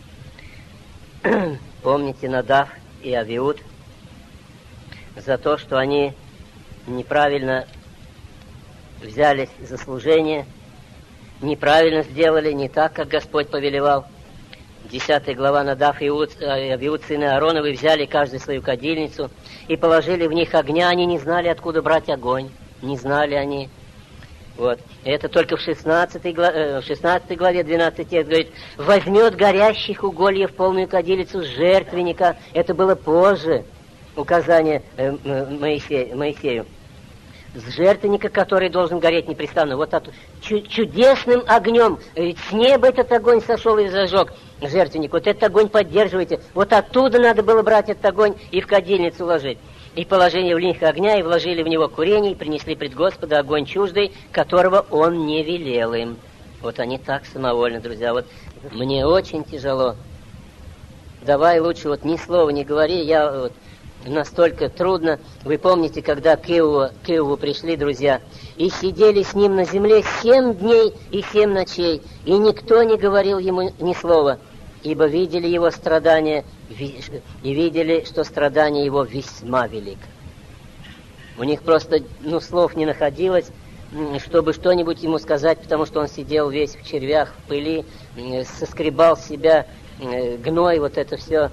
Помните Надав и Авиуд за то, что они неправильно взялись за служение, неправильно сделали, не так, как Господь повелевал. Десятая глава. Надав и Авиуд, сыны Аароновы, взяли каждую свою кадильницу и положили в них огня. Они не знали, откуда брать огонь. Не знали они. Вот. Это только в шестнадцатой главе, в шестнадцатой главе, двенадцатый текст говорит: возьмет горящих угольев полную кадильницу с жертвенника. Это было позже указание Моисею. Моисею. С жертвенника, который должен гореть непрестанно. Вот от, чудесным огнем. С неба этот огонь сошел и зажег жертвенник. Вот этот огонь поддерживайте. Вот оттуда надо было брать этот огонь и в кадильницу ложить. И положили в них огня, и вложили в него курение, и принесли пред Господа огонь чуждый, которого Он не велел им. Вот они так самовольно, друзья. Вот мне очень тяжело. Давай лучше вот ни слова не говори. Я вот настолько трудно. Вы помните, когда к Иову, к Иову пришли друзья, и сидели с ним на земле семь дней и семь ночей, и никто не говорил ему ни слова, ибо видели его страдания, и видели, что страдание его весьма велико. У них просто, ну, слов не находилось, чтобы что-нибудь ему сказать, потому что он сидел весь в червях, в пыли, соскребал с себя гной, вот это все.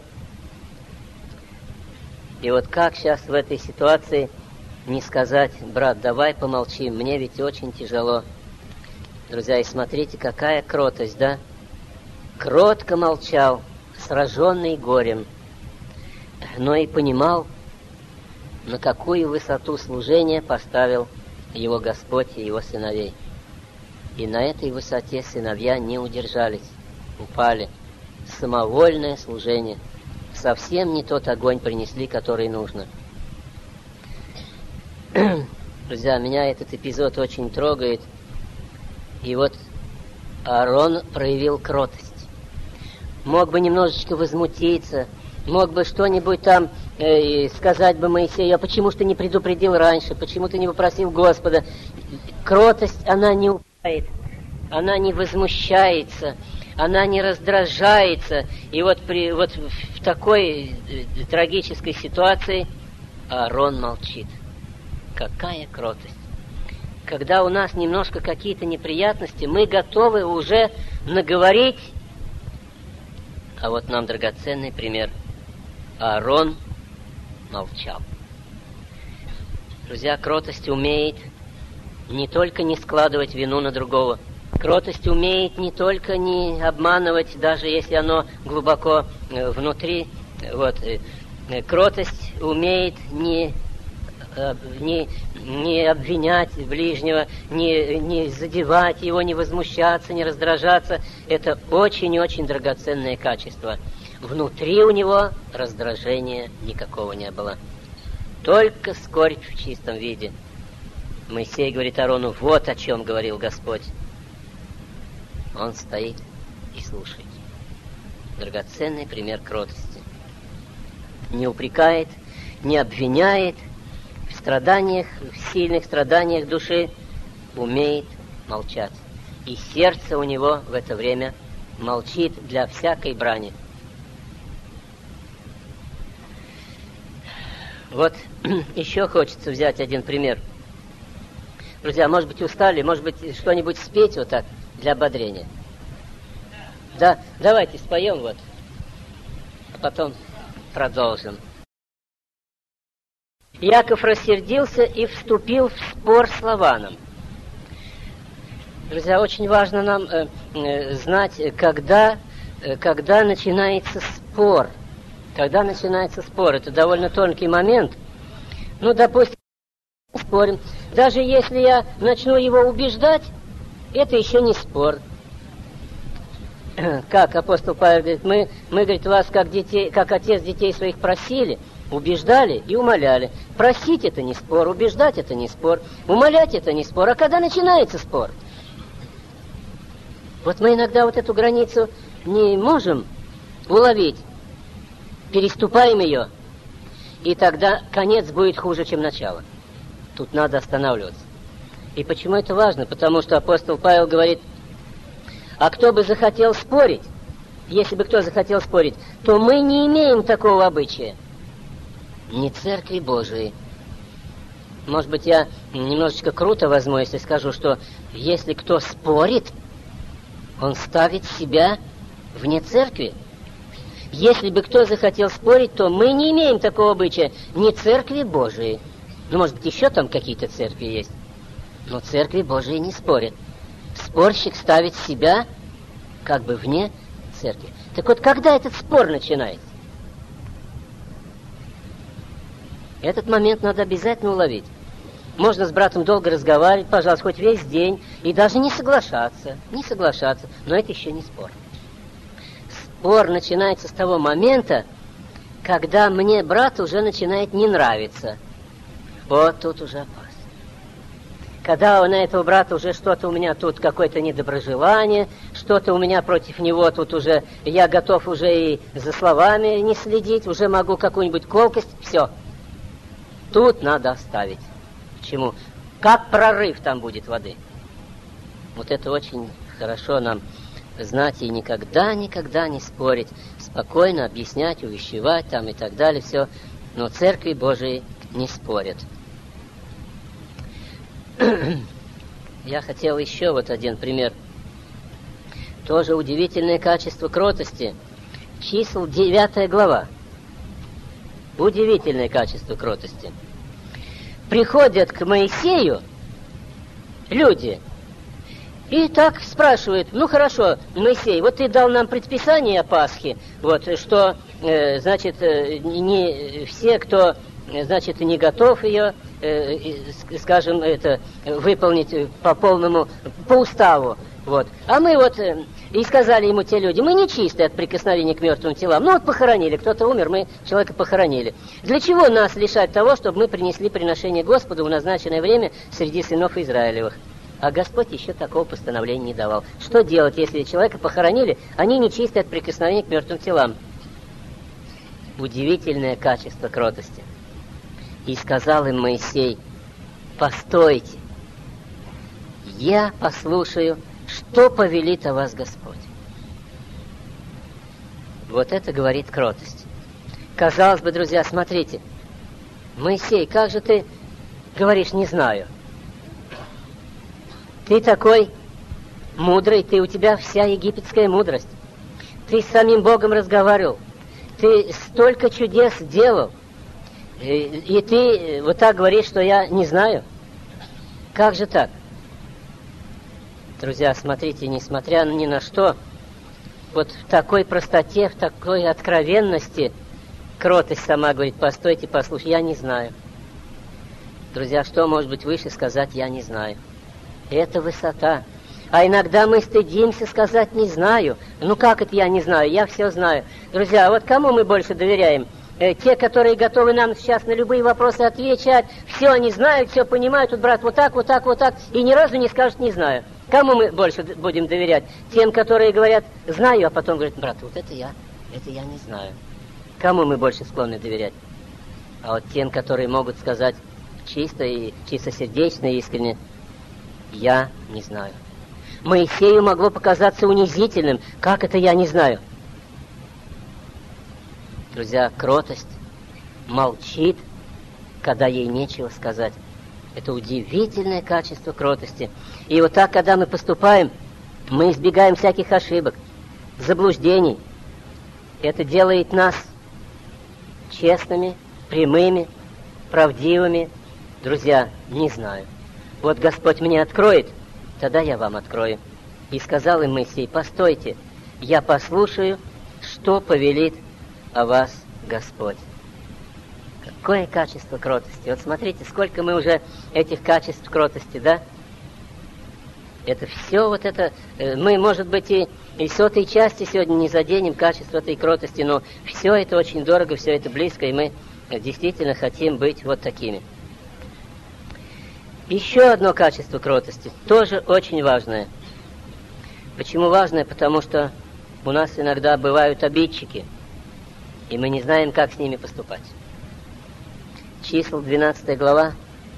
И вот как сейчас в этой ситуации не сказать: брат, давай помолчим, мне ведь очень тяжело. Друзья, и смотрите, какая кротость, да? Кротко молчал, сраженный горем, но и понимал, на какую высоту служения поставил его Господь и его сыновей. И на этой высоте сыновья не удержались, упали. Самовольное служение. Совсем не тот огонь принесли, который нужно. Друзья, меня этот эпизод очень трогает. И вот Аарон проявил кротость. Мог бы немножечко возмутиться, мог бы что-нибудь там э, сказать бы Моисею: а почему ж ты не предупредил раньше, почему ты не попросил Господа? Кротость, она не упает, она не возмущается, она не раздражается. И вот, при, вот в такой э, трагической ситуации Аарон молчит. Какая кротость, когда у нас немножко какие-то неприятности, мы готовы уже наговорить. А вот нам драгоценный пример. Аарон молчал. Друзья, кротость умеет не только не складывать вину на другого, кротость умеет не только не обманывать, даже если оно глубоко э, внутри. Вот, э, кротость умеет не, э, не, не обвинять ближнего, не, не задевать его, не возмущаться, не раздражаться. Это очень-очень драгоценное качество. Внутри у него раздражения никакого не было. Только скорбь в чистом виде. Моисей говорит Аарону: вот о чем говорил Господь. Он стоит и слушает. Драгоценный пример кротости. Не упрекает, не обвиняет в страданиях, в сильных страданиях души, умеет молчать. И сердце у него в это время молчит для всякой брани. Вот еще хочется взять один пример. Друзья, может быть, устали, может быть, что-нибудь спеть вот так для ободрения. Да, давайте споем вот, а потом продолжим. Яков рассердился и вступил в спор с Лаваном. Друзья, очень важно нам э, э, знать, когда, э, когда начинается спор. Когда начинается спор, это довольно тонкий момент. Ну, допустим, спорим. Даже если я начну его убеждать, это еще не спор. Как апостол Павел говорит, мы, мы говорит, вас как детей, как отец детей своих просили, убеждали и умоляли. Просить это не спор, убеждать это не спор, умолять это не спор. А когда начинается спор? Вот мы иногда вот эту границу не можем уловить. Переступаем ее, и тогда конец будет хуже, чем начало. Тут надо останавливаться. И почему это важно? Потому что апостол Павел говорит: а кто бы захотел спорить, если бы кто захотел спорить, то мы не имеем такого обычая. Не церкви Божией. Может быть, я немножечко круто возьму, если скажу, что если кто спорит, он ставит себя вне церкви. Если бы кто захотел спорить, то мы не имеем такого обычая. Не церкви Божией. Ну, может быть, еще там какие-то церкви есть. Но церкви Божией не спорят. Спорщик ставит себя как бы вне церкви. Так вот, когда этот спор начинается? Этот момент надо обязательно уловить. Можно с братом долго разговаривать, пожалуйста, хоть весь день, и даже не соглашаться. Не соглашаться. Но это еще не спор. Спор начинается с того момента, когда мне брат уже начинает не нравиться. Вот тут уже опасно. Когда на этого брата уже что-то у меня тут, какое-то недоброжелание, что-то у меня против него тут уже, я готов уже и за словами не следить, уже могу какую-нибудь колкость, все. Тут надо оставить. Почему? Как прорыв там будет воды. Вот это очень хорошо нам знать и никогда-никогда не спорить, спокойно объяснять, увещевать там и так далее, все. Но церкви Божией не спорят. Я хотел еще вот один пример. Тоже удивительное качество кротости. Чисел девятая глава. Удивительное качество кротости. Приходят к Моисею люди и так спрашивают: ну хорошо, Моисей, вот ты дал нам предписание о Пасхе, вот, что, э, значит, э, не все, кто, значит, не готов ее, э, скажем, это, выполнить по полному, по уставу, вот. А мы вот, э, и сказали ему те люди: мы не чисты от прикосновения к мертвым телам. Ну вот похоронили, кто-то умер, мы человека похоронили. Для чего нас лишать того, чтобы мы принесли приношение Господу в назначенное время среди сынов Израилевых? А Господь еще такого постановления не давал. Что делать, если человека похоронили, они не чисты от прикосновения к мертвым телам? Удивительное качество кротости. И сказал им Моисей: постойте, я послушаю, что повелит о вас Господь. Вот это говорит кротость. Казалось бы, друзья, смотрите, Моисей, как же ты говоришь: не знаю? Ты такой мудрый, ты, у тебя вся египетская мудрость. Ты с самим Богом разговаривал. Ты столько чудес делал. И, и ты вот так говоришь, что я не знаю. Как же так? Друзья, смотрите, несмотря ни на что, вот в такой простоте, в такой откровенности, кротость сама говорит: постойте, послушайте, я не знаю. Друзья, что может быть выше сказать «я не знаю»? Это высота. А иногда мы стыдимся сказать «не знаю». Ну как это «я не знаю»? Я все знаю. Друзья, вот кому мы больше доверяем? Э, те, которые готовы нам сейчас на любые вопросы отвечать, все они знают, все понимают, тут брат вот так, вот так, вот так, и ни разу не скажут «не знаю». Кому мы больше будем доверять? Тем, которые говорят «знаю», а потом говорят: брат, вот это я, это я не знаю. Кому мы больше склонны доверять? А вот тем, которые могут сказать чисто и чистосердечно и искренне: я не знаю. Моисею могло показаться унизительным. Как это я не знаю? Друзья, кротость молчит, когда ей нечего сказать. Это удивительное качество кротости. И вот так, когда мы поступаем, мы избегаем всяких ошибок, заблуждений. Это делает нас честными, прямыми, правдивыми. Друзья, не знаю. Вот Господь мне откроет, тогда я вам открою. И сказал им Моисей: постойте, я послушаю, что повелит о вас Господь. Какое качество кротости! Вот смотрите, сколько мы уже этих качеств кротости, да? Это все вот это... Мы, может быть, и, и сотой части сегодня не заденем качество этой кротости, но все это очень дорого, все это близко, и мы действительно хотим быть вот такими. Еще одно качество кротости, тоже очень важное. Почему важное? Потому что у нас иногда бывают обидчики, и мы не знаем, как с ними поступать. Числа, двенадцатая глава.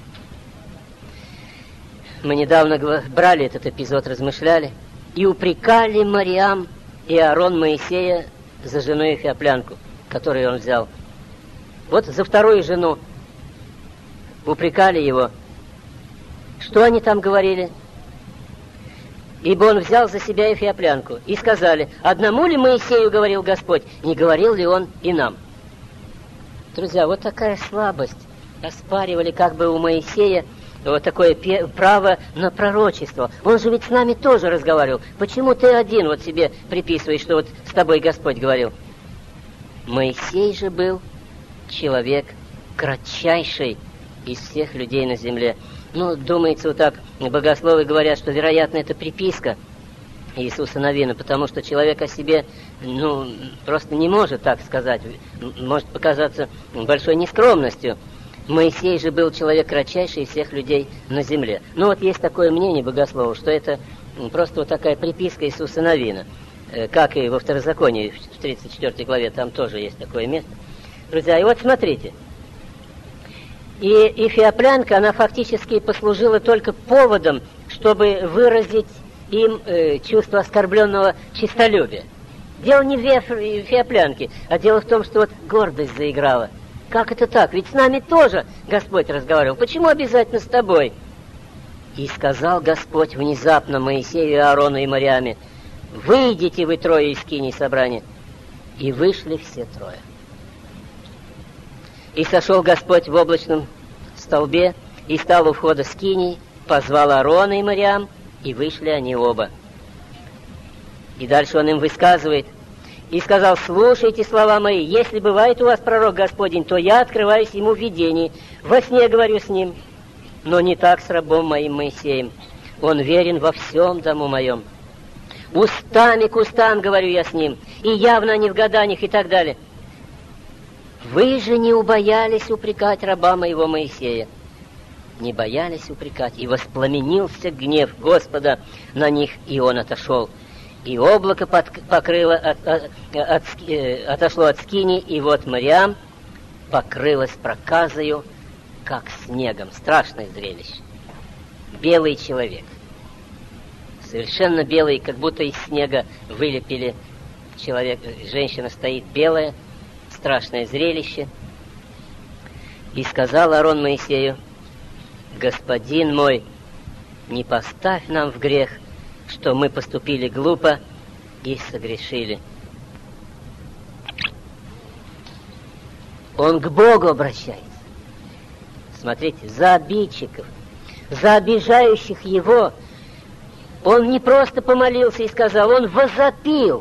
Мы недавно брали этот эпизод, размышляли. «И упрекали Мариам и Аарон Моисея за жену эфиоплянку, которую он взял». Вот за вторую жену упрекали его. Что они там говорили? «Ибо он взял за себя эфиоплянку». И сказали: одному ли Моисею говорил Господь, не говорил ли он и нам? Друзья, вот такая слабость. Оспаривали как бы у Моисея вот такое право на пророчество. Он же ведь с нами тоже разговаривал. Почему ты один вот себе приписываешь, что вот с тобой Господь говорил? Моисей же был человек кратчайший из всех людей на земле. Ну, думается, вот так богословы говорят, что, вероятно, это приписка Иисуса Навина, потому что человек о себе, ну, просто не может так сказать, может показаться большой нескромностью. Моисей же был человек кратчайший из всех людей на земле. Ну, вот есть такое мнение богословов, что это просто вот такая приписка Иисуса Навина, как и во Второзаконии, в тридцать четвёртой главе, там тоже есть такое место. Друзья, и вот смотрите. И эфиоплянка, она фактически послужила только поводом, чтобы выразить им э, чувство оскорбленного честолюбия. Дело не в эфиоплянке, а дело в том, что вот гордость заиграла. Как это так? Ведь с нами тоже Господь разговаривал. Почему обязательно с тобой? И сказал Господь внезапно Моисею, и Аарону и Мариаме: выйдите вы трое из скинии собрания. И вышли все трое. И сошел Господь в облачном столбе, и стал у входа скинии, позвал Аарона и Мариам, и вышли они оба. И дальше он им высказывает: и сказал: слушайте слова мои, если бывает у вас пророк Господень, то я открываюсь ему в видении, во сне говорю с ним, но не так с рабом моим Моисеем, он верен во всем дому моем. Устами к устам говорю я с ним, и явно не в гаданиях и так далее. Вы же не убоялись упрекать раба моего Моисея. Не боялись упрекать, и воспламенился гнев Господа на них, и он отошел. И облако под, покрыло, от, от, от, отошло от скини, и вот Мариам покрылась проказою, как снегом. Страшное зрелище. Белый человек. Совершенно белый, как будто из снега вылепили человек. Женщина стоит белая. Страшное зрелище. И сказал Аарон Моисею: господин мой, не поставь нам в грех, что мы поступили глупо и согрешили. Он к Богу обращается. Смотрите, за обидчиков, за обижающих его. Он не просто помолился и сказал, он возопил: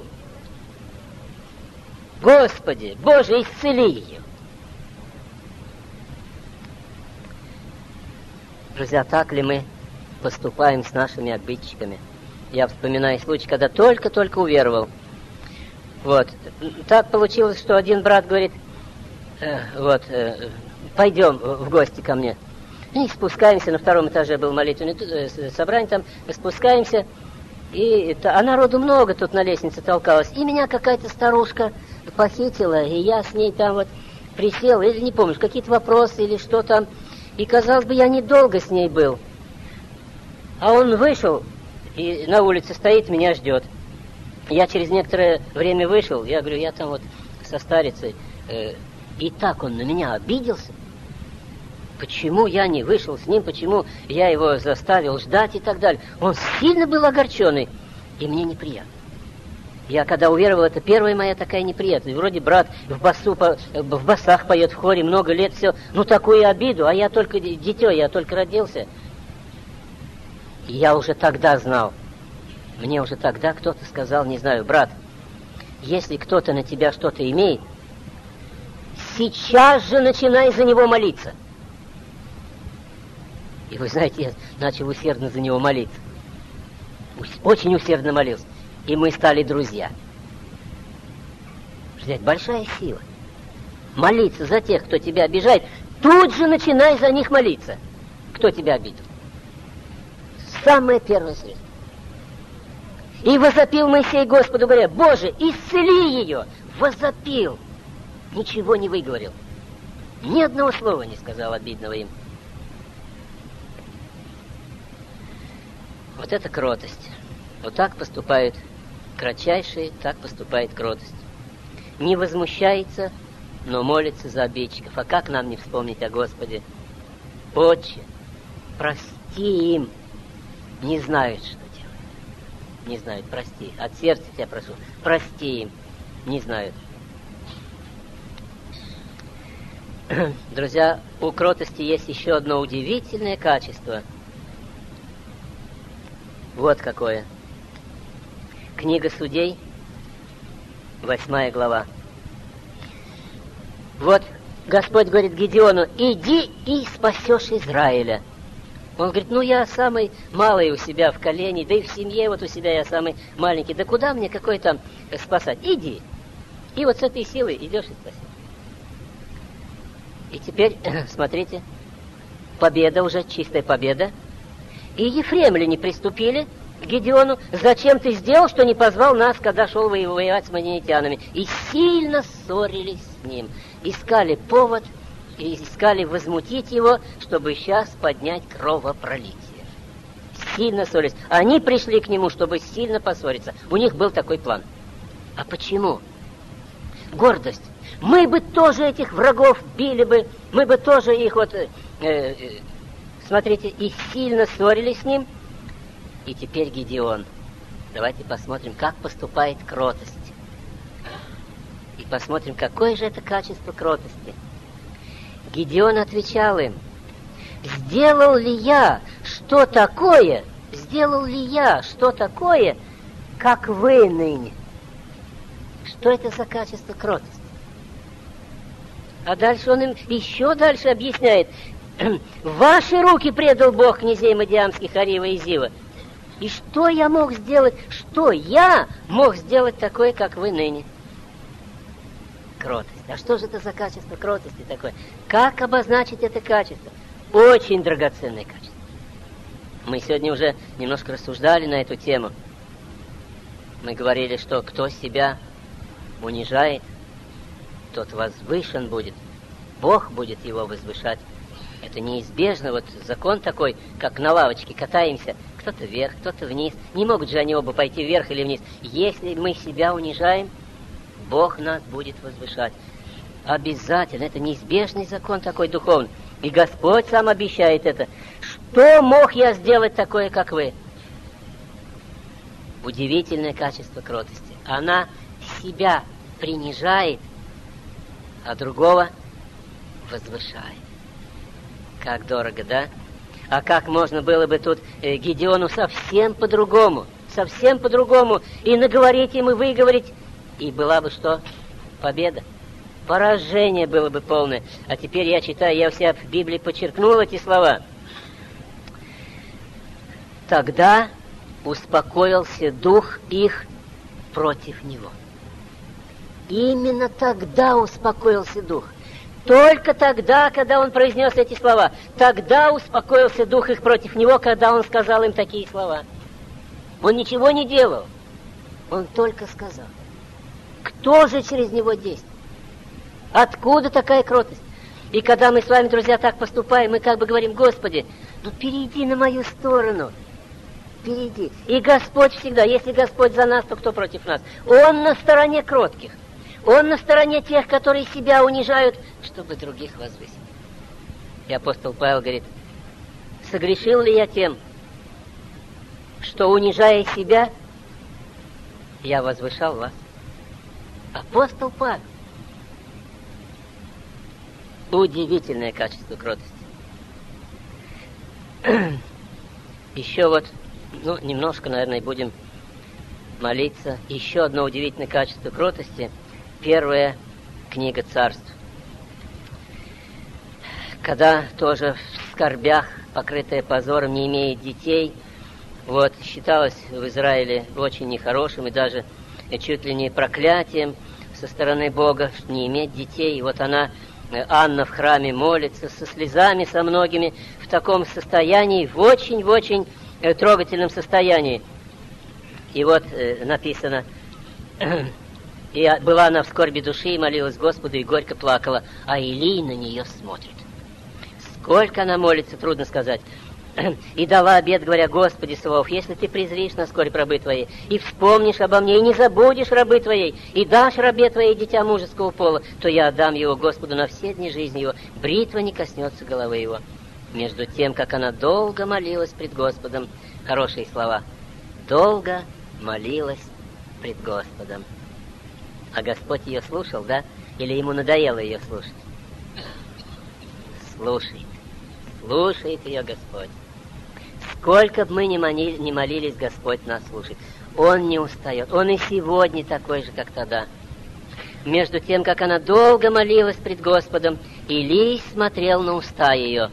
Господи, Боже, исцели ее. Друзья, так ли мы поступаем с нашими обидчиками? Я вспоминаю случай, когда только-только уверовал. Вот. Так получилось, что один брат говорит, э, вот, э, пойдем в гости ко мне. И спускаемся, на втором этаже был молитвенное э, собрание, там спускаемся, и, а народу много тут на лестнице толкалось. И меня какая-то старушка похитила, и я с ней там вот присел, или не помню, какие-то вопросы или что там. И, казалось бы, я недолго с ней был. А он вышел, и на улице стоит, меня ждет. Я через некоторое время вышел, я говорю, я там вот со старицей. Э, и так он на меня обиделся. Почему я не вышел с ним, почему я его заставил ждать и так далее. Он сильно был огорченный, и мне неприятно. Я когда уверовал, это первая моя такая неприятность. Вроде брат в басу, в басах поет в хоре, много лет, все. Ну, такую обиду, а я только дитё, я только родился. И я уже тогда знал. Мне уже тогда кто-то сказал, не знаю, брат, если кто-то на тебя что-то имеет, сейчас же начинай за него молиться. И вы знаете, я начал усердно за него молиться. Очень усердно молился. И мы стали друзья. Взять большая сила. Молиться за тех, кто тебя обижает. Тут же начинай за них молиться. Кто тебя обидел. Самое первое средство. И возопил Моисей Господу, говоря, Боже, исцели ее. Возопил. Ничего не выговорил. Ни одного слова не сказал обидного им. Вот это кротость. Вот так поступают кратчайшие, так поступает кротость. Не возмущается, но молится за обидчиков. А как нам не вспомнить о Господе? Отче, прости им. Не знают, что делают. Не знают, прости. От сердца тебя прошу. Прости им. Не знают. Друзья, у кротости есть еще одно удивительное качество. Вот какое. Книга Судей, восьмая глава. Вот Господь говорит Гедеону, иди и спасешь Израиля. Он говорит, ну я самый малый у себя в колене, да и в семье вот у себя я самый маленький. Да куда мне какой там спасать? Иди. И вот с этой силой идешь и спасешь. И теперь, смотрите, победа уже, чистая победа. И ефремляне приступили к Гедеону. Зачем ты сделал, что не позвал нас, когда шел воевать с мадианитянами? И сильно ссорились с ним. Искали повод, и искали возмутить его, чтобы сейчас поднять кровопролитие. Сильно ссорились. Они пришли к нему, чтобы сильно поссориться. У них был такой план. А почему? Гордость. Мы бы тоже этих врагов били бы, мы бы тоже их вот... Э, э, смотрите, и сильно ссорились с ним. И теперь Гедеон. Давайте посмотрим, как поступает кротость. И посмотрим, какое же это качество кротости. Гедеон отвечал им, сделал ли я что такое, сделал ли я что такое, как вы ныне? Что это за качество кротости? А дальше он им еще дальше объясняет. В ваши руки предал Бог князей Мадиамских, Арива и Зива. И что я мог сделать, что я мог сделать такое, как вы ныне? Кротость. А что же это за качество кротости такое? Как обозначить это качество? Очень драгоценное качество. Мы сегодня уже немножко рассуждали на эту тему. Мы говорили, что кто себя унижает, тот возвышен будет. Бог будет его возвышать. Это неизбежно. Вот закон такой, как на лавочке катаемся. Кто-то вверх, кто-то вниз. Не могут же они оба пойти вверх или вниз. Если мы себя унижаем, Бог нас будет возвышать. Обязательно. Это неизбежный закон такой духовный. И Господь сам обещает это. Что мог я сделать такое, как вы? Удивительное качество кротости. Она себя принижает, а другого возвышает. Как дорого, да? А как можно было бы тут э, Гедеону совсем по-другому, совсем по-другому, и наговорить им, и выговорить, и была бы что? Победа. Поражение было бы полное. А теперь я читаю, я у себя в Библии подчеркнул эти слова. Тогда успокоился дух их против него. Именно тогда успокоился дух. Только тогда, когда он произнес эти слова, тогда успокоился дух их против него, когда он сказал им такие слова. Он ничего не делал, он только сказал. Кто же через него действует? Откуда такая кротость? И когда мы с вами, друзья, так поступаем, мы как бы говорим: Господи, ну перейди на мою сторону, перейди. И Господь всегда, если Господь за нас, то кто против нас? Он на стороне кротких. Он на стороне тех, которые себя унижают, чтобы других возвысить. И апостол Павел говорит: согрешил ли я тем, что, унижая себя, я возвышал вас? Апостол Павел. Удивительное качество кротости. Еще вот, ну, немножко, наверное, будем молиться. Еще одно удивительное качество кротости. Первая книга Царств. Когда тоже в скорбях, покрытая позором, не имеет детей, вот, считалось в Израиле очень нехорошим и даже чуть ли не проклятием со стороны Бога не иметь детей. И вот она, Анна, в храме молится со слезами, со многими, в таком состоянии, в очень-в очень трогательном состоянии. И вот э, написано: «И была она в скорби души, и молилась Господу, и горько плакала, а Илий на нее смотрит». Сколько она молится, трудно сказать. «И дала обет, говоря: Господи Саваоф, если ты презришь на скорбь рабы твоей, и вспомнишь обо мне, и не забудешь рабы твоей, и дашь рабе твоей дитя мужеского пола, то я отдам его Господу на все дни жизни его, бритва не коснется головы его». Между тем, как она долго молилась пред Господом, хорошие слова, долго молилась пред Господом. А Господь ее слушал, да? Или ему надоело ее слушать? Слушает. Слушает ее Господь. Сколько бы мы ни молились, ни молились, Господь нас слушает. Он не устает. Он и сегодня такой же, как тогда. Между тем, как она долго молилась пред Господом, Илий смотрел на уста ее.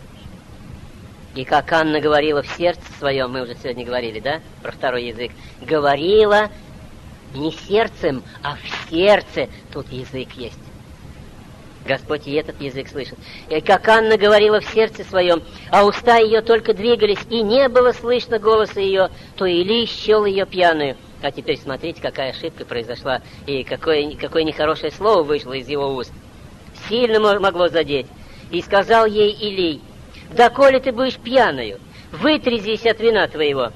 И как Анна говорила в сердце своем, мы уже сегодня говорили, да, про второй язык, говорила не сердцем, а в сердце. Тут язык есть. Господь и этот язык слышит. И как Анна говорила в сердце своем, а уста ее только двигались, и не было слышно голоса ее, то Илий счел ее пьяную. А теперь смотрите, какая ошибка произошла, и какое, какое нехорошее слово вышло из его уст. Сильно могло задеть. И сказал ей Илий: «Доколе ты будешь пьяною, вытрезвись от вина твоего».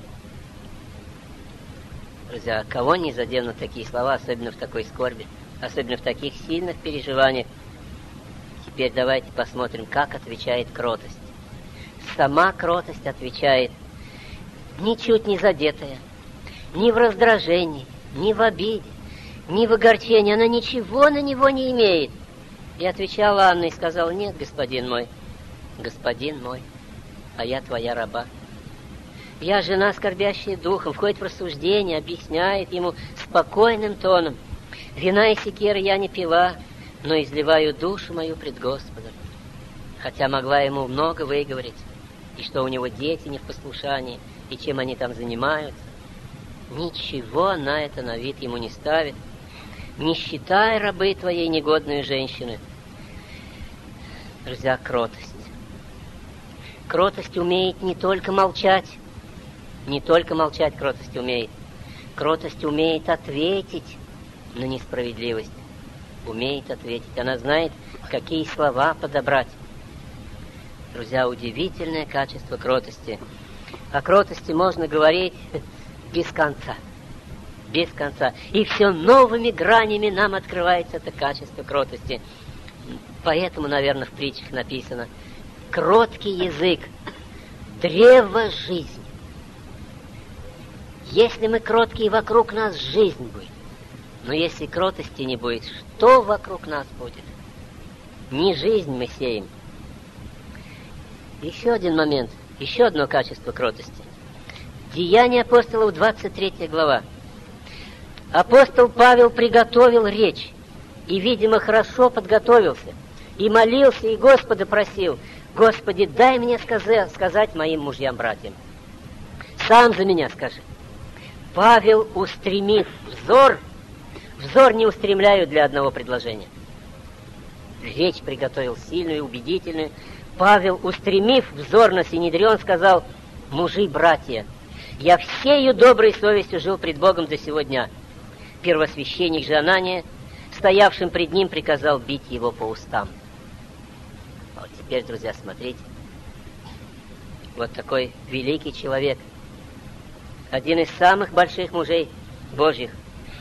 Друзья, кого не заденут такие слова, особенно в такой скорби, особенно в таких сильных переживаниях? Теперь давайте посмотрим, как отвечает кротость. Сама кротость отвечает, ничуть не задетая, ни в раздражении, ни в обиде, ни в огорчении. Она ничего на него не имеет. И отвечала Анна и сказала: «Нет, господин мой, господин мой, а я твоя раба». Я жена, скорбящая духом, входит в рассуждение, объясняет ему спокойным тоном: «Вина и секеры я не пила, но изливаю душу мою пред Господом». Хотя могла ему много выговорить, и что у него дети не в послушании, и чем они там занимаются. Ничего на это на вид ему не ставит. «Не считай рабы твоей негодную женщину». Друзья, кротость. Кротость умеет не только молчать, не только молчать кротость умеет. Кротость умеет ответить на несправедливость. Умеет ответить. Она знает, какие слова подобрать. Друзья, удивительное качество кротости. О кротости можно говорить без конца. Без конца. И все новыми гранями нам открывается это качество кротости. Поэтому, наверное, в притчах написано: кроткий язык древо жизни. Если мы кроткие, вокруг нас жизнь будет. Но если кротости не будет, что вокруг нас будет? Не жизнь мы сеем. Еще один момент, еще одно качество кротости. Деяния апостолов, двадцать третья глава. Апостол Павел приготовил речь, и, видимо, хорошо подготовился, и молился, и Господа просил: «Господи, дай мне сказать, сказать моим мужьям-братьям. Сам за меня скажи». Павел устремит взор, взор не устремляю для одного предложения. Речь приготовил сильную и убедительную. Павел, устремив взор на Синедрион, сказал: «Мужи-братья, я всею доброй совестью жил пред Богом до сего дня». Первосвященник же Анания, стоявшим пред ним, приказал бить его по устам. А вот теперь, друзья, смотрите. Вот такой великий человек, один из самых больших мужей Божьих,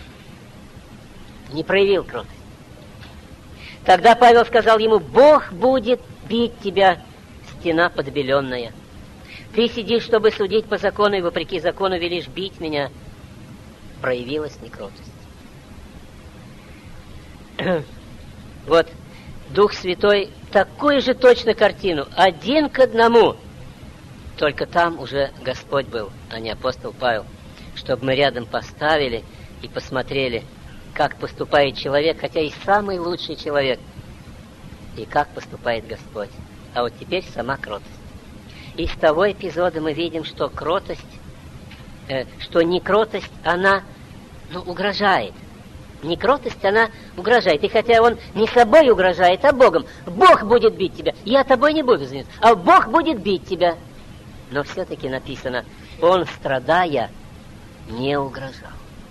не проявил кротость. Тогда Павел сказал ему: «Бог будет бить тебя, стена подбеленная. Ты сидишь, чтобы судить по закону, и вопреки закону велишь бить меня». Проявилась некротость. Вот Дух Святой такую же точно картину, один к одному. Только там уже Господь был, а не апостол Павел. Чтобы мы рядом поставили и посмотрели, как поступает человек, хотя и самый лучший человек, и как поступает Господь. А вот теперь сама кротость. Из того эпизода мы видим, что кротость, э, что не кротость, она, ну, угрожает. Не кротость, она угрожает. И хотя он не собой угрожает, а Богом. Бог будет бить тебя. Я тобой не буду заниматься, а Бог будет бить тебя. Но все-таки написано: он, страдая, не угрожал.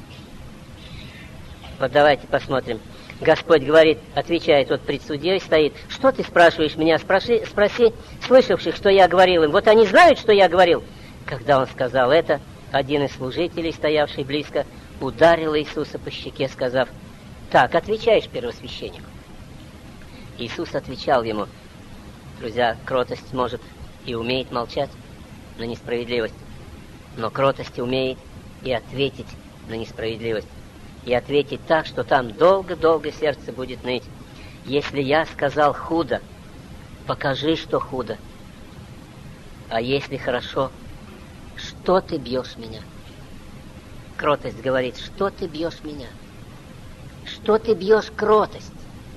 Вот давайте посмотрим. Господь говорит, отвечает, вот пред судьей стоит: «Что ты спрашиваешь меня? Спроси, спроси слышавших, что я говорил им. Вот они знают, что я говорил». Когда он сказал это, один из служителей, стоявший близко, ударил Иисуса по щеке, сказав: «Так, отвечаешь первосвященнику». Иисус отвечал ему. Друзья, кротость может и умеет молчать на несправедливость, но кротость умеет и ответить на несправедливость. И ответить так, что там долго-долго сердце будет ныть. Если я сказал худо, покажи, что худо. А если хорошо, что ты бьешь меня? Кротость говорит: что ты бьешь меня? Что ты бьешь кротость?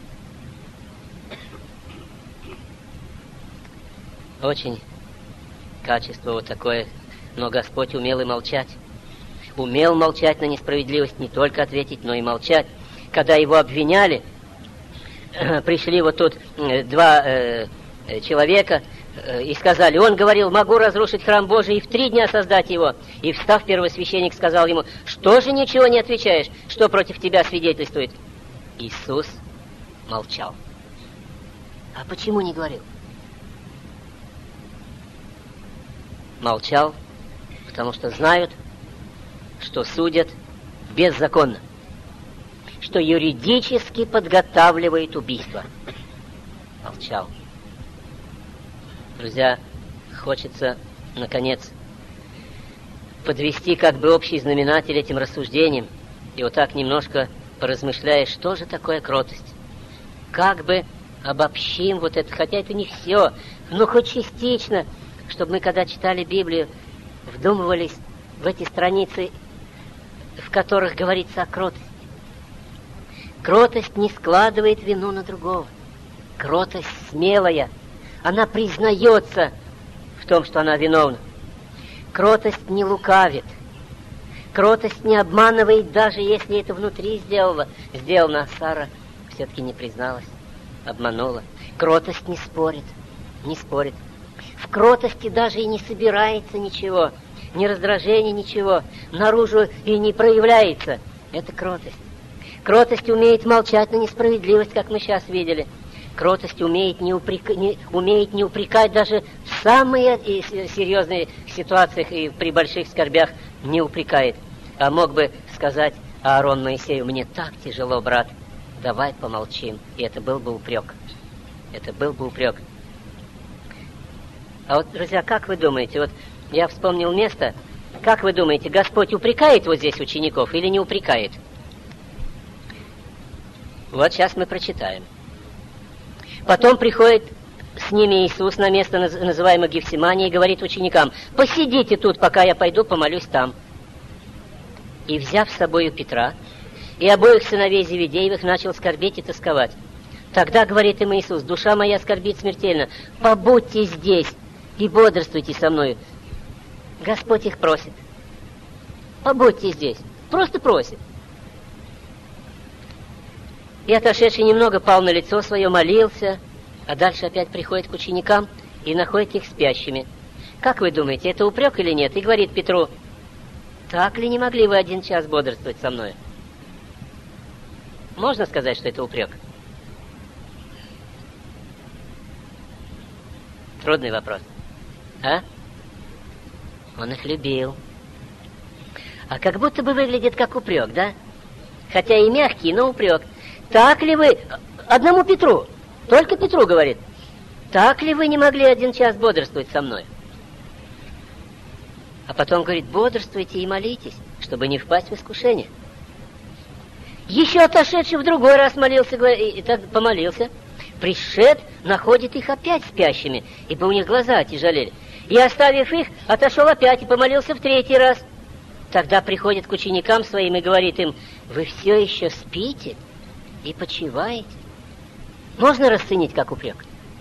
Очень качество вот такое, но Господь умел и молчать. Умел молчать на несправедливость, не только ответить, но и молчать. Когда его обвиняли, пришли вот тут два э, человека э, и сказали: он говорил, могу разрушить храм Божий и в три дня создать его. И встав, первосвященник сказал ему: что же ничего не отвечаешь, что против тебя свидетельствует? Иисус молчал. А почему не говорил? Молчал, потому что знают, что судят беззаконно, что юридически подготавливает убийство. Молчал. Друзья, хочется, наконец, подвести как бы общий знаменатель этим рассуждениям, и вот так немножко поразмышляя, что же такое кротость. Как бы обобщим вот это, хотя это не все, но хоть частично, чтобы мы, когда читали Библию, вдумывались в эти страницы, в которых говорится о кротости. Кротость не складывает вину на другого. Кротость смелая. Она признается в том, что она виновна. Кротость не лукавит. Кротость не обманывает, даже если это внутри сделала. Сделано, а Сара все-таки не призналась, обманула. Кротость не спорит, не спорит. В кротости даже и не собирается ничего. Ни раздражения, ничего. Наружу и не проявляется. Это кротость. Кротость умеет молчать на несправедливость, как мы сейчас видели. Кротость умеет не, упрек... не... умеет не упрекать даже в самые серьезные ситуациях и при больших скорбях не упрекает. А мог бы сказать Аарон Моисею: мне так тяжело, брат, давай помолчим. И это был бы упрек. Это был бы упрек. А вот, друзья, как вы думаете, вот я вспомнил место, как вы думаете, Господь упрекает вот здесь учеников или не упрекает? Вот сейчас мы прочитаем. Потом приходит с ними Иисус на место, называемое Гефсимания, и говорит ученикам: «Посидите тут, пока я пойду помолюсь там». И, взяв с собою Петра и обоих сыновей Зеведеевых, начал скорбеть и тосковать. Тогда говорит им Иисус: «Душа моя скорбит смертельно, побудьте здесь и бодрствуйте со мною». Господь их просит. Побудьте здесь. Просто просит. И отошедший немного пал на лицо свое, молился, а дальше опять приходит к ученикам и находит их спящими. Как вы думаете, это упрек или нет? И говорит Петру: «Так ли не могли вы один час бодрствовать со мной?» Можно сказать, что это упрек? Трудный вопрос. А? Он их любил. А как будто бы выглядит как упрек, да? Хотя и мягкий, но упрек. Так ли вы... Одному Петру, только Петру говорит: «Так ли вы не могли один час бодрствовать со мной?» А потом говорит: «Бодрствуйте и молитесь, чтобы не впасть в искушение». Еще отошедший в другой раз молился, и так помолился. Пришед, находит их опять спящими, ибо у них глаза отяжелели. И, оставив их, отошел опять и помолился в третий раз. Тогда приходит к ученикам своим и говорит им: «Вы все еще спите и почиваете?» Можно расценить как упрек?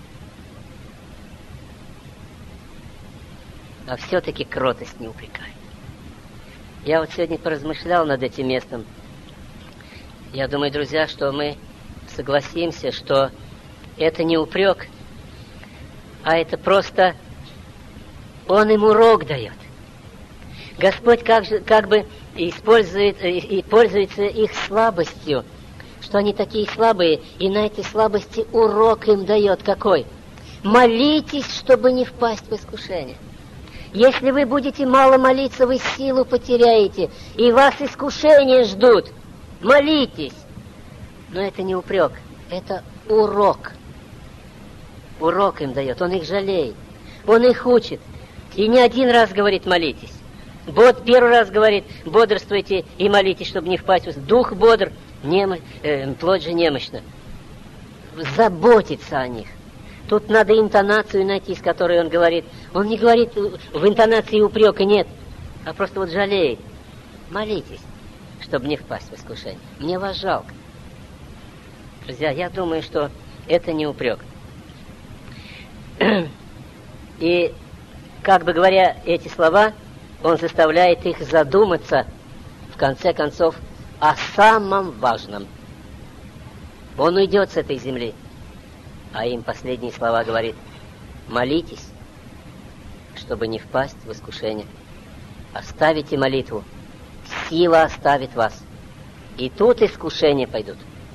А все-таки кротость не упрекает. Я вот сегодня поразмышлял над этим местом. Я думаю, друзья, что мы согласимся, что это не упрек, а это просто Он им урок дает. Господь как, же, как бы использует и, и пользуется их слабостью, что они такие слабые, и на эти слабости урок им дает какой? Молитесь, чтобы не впасть в искушение. Если вы будете мало молиться, вы силу потеряете, и вас искушения ждут. Молитесь. Но это не упрек, это урок. Урок им дает, Он их жалеет, Он их учит. И не один раз говорит: молитесь. Вот первый раз говорит: бодрствуйте и молитесь, чтобы не впасть в... Дух бодр, немо... э, плоть же немощна. Заботиться о них. Тут надо интонацию найти, с которой он говорит. Он не говорит в интонации упрека, нет, а просто вот жалеет. Молитесь, чтобы не впасть в искушение. Мне вас жалко. Друзья, я думаю, что это не упрек. И, как бы говоря эти слова, он заставляет их задуматься, в конце концов, о самом важном. Он уйдет с этой земли, а им последние слова говорит: молитесь, чтобы не впасть в искушение. Оставите молитву, сила оставит вас, и тут искушения пойдут.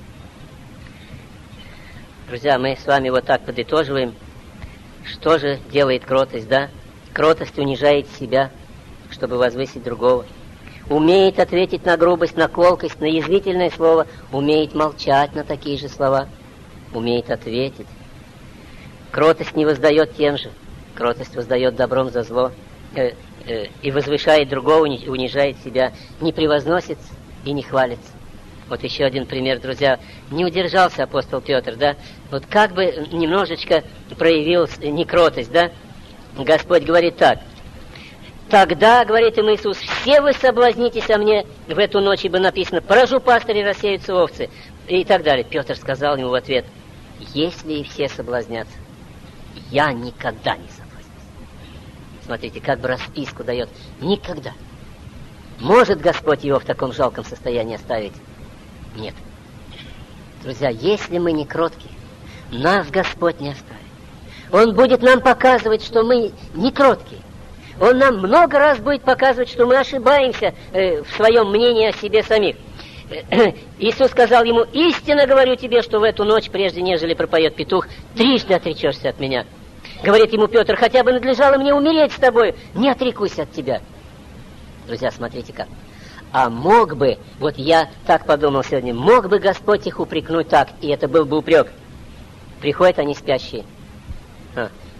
Друзья, мы с вами вот так подытоживаем, что же делает кротость, да? Кротость унижает себя, чтобы возвысить другого. Умеет ответить на грубость, на колкость, на язвительное слово. Умеет молчать на такие же слова. Умеет ответить. Кротость не воздает тем же. Кротость воздает добром за зло. Э, э, и возвышает другого, унижает себя. Не превозносится и не хвалится. Вот еще один пример, друзья. Не удержался апостол Петр, да? Вот как бы немножечко проявил некротость, да? Господь говорит так: «Тогда, — говорит им Иисус, — все вы соблазнитесь о мне в эту ночь, ибо написано: поражу пастыря, и рассеются овцы». И так далее. Петр сказал ему в ответ: «Если и все соблазнятся, я никогда не соблазнюсь». Смотрите, как бы расписку дает. Никогда. Может Господь его в таком жалком состоянии оставить? Нет. Друзья, если мы не кроткие, нас Господь не оставит. Он будет нам показывать, что мы не кроткие. Он нам много раз будет показывать, что мы ошибаемся э, в своем мнении о себе самих. Иисус сказал ему: «Истинно говорю тебе, что в эту ночь, прежде нежели пропоет петух, трижды отречешься от меня». Говорит ему Петр: «Хотя бы надлежало мне умереть с тобой, не отрекусь от тебя». Друзья, смотрите как. А мог бы, вот я так подумал сегодня, мог бы Господь их упрекнуть так, и это был бы упрек. Приходят они спящие. А,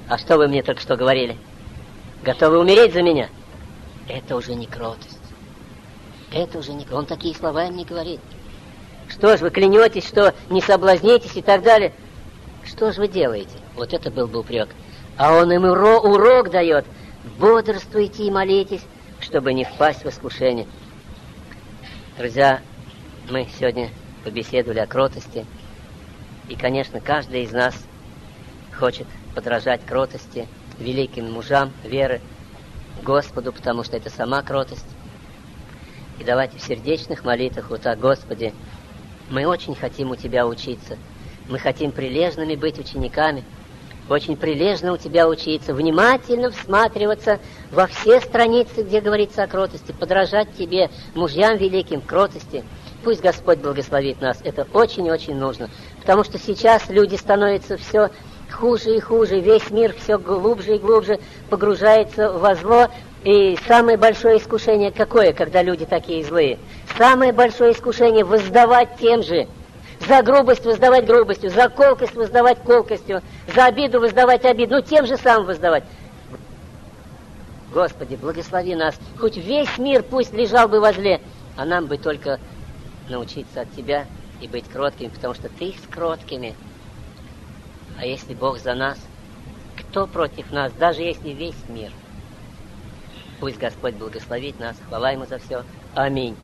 А что вы мне только что говорили? Готовы умереть за меня? Это уже не кротость. Это уже не... Он такие слова им не говорит. Что ж вы клянетесь, что не соблазнитесь и так далее? Что ж вы делаете? Вот это был бы упрек. А он им урок, урок дает. Бодрствуйте и молитесь, чтобы не впасть в искушение. Друзья, мы сегодня побеседовали о кротости. И, конечно, каждый из нас хочет подражать кротости, великим мужам веры, Господу, потому что это сама кротость. И давайте в сердечных молитвах вот так: Господи, мы очень хотим у Тебя учиться. Мы хотим прилежными быть учениками, очень прилежно у Тебя учиться, внимательно всматриваться во все страницы, где говорится о кротости, подражать Тебе, мужьям великим, кротости. Пусть Господь благословит нас. Это очень-очень нужно. Потому что сейчас люди становятся все хуже и хуже. Весь мир все глубже и глубже погружается во зло. И самое большое искушение какое, когда люди такие злые? Самое большое искушение — воздавать тем же. За грубость воздавать грубостью, за колкость воздавать колкостью, за обиду воздавать обиду, ну тем же самым воздавать. Господи, благослови нас. Хоть весь мир пусть лежал бы во зле, а нам бы только научиться от Тебя и быть кроткими, потому что Ты с кроткими. А если Бог за нас, кто против нас, даже если весь мир? Пусть Господь благословит нас. Хвала Ему за все. Аминь.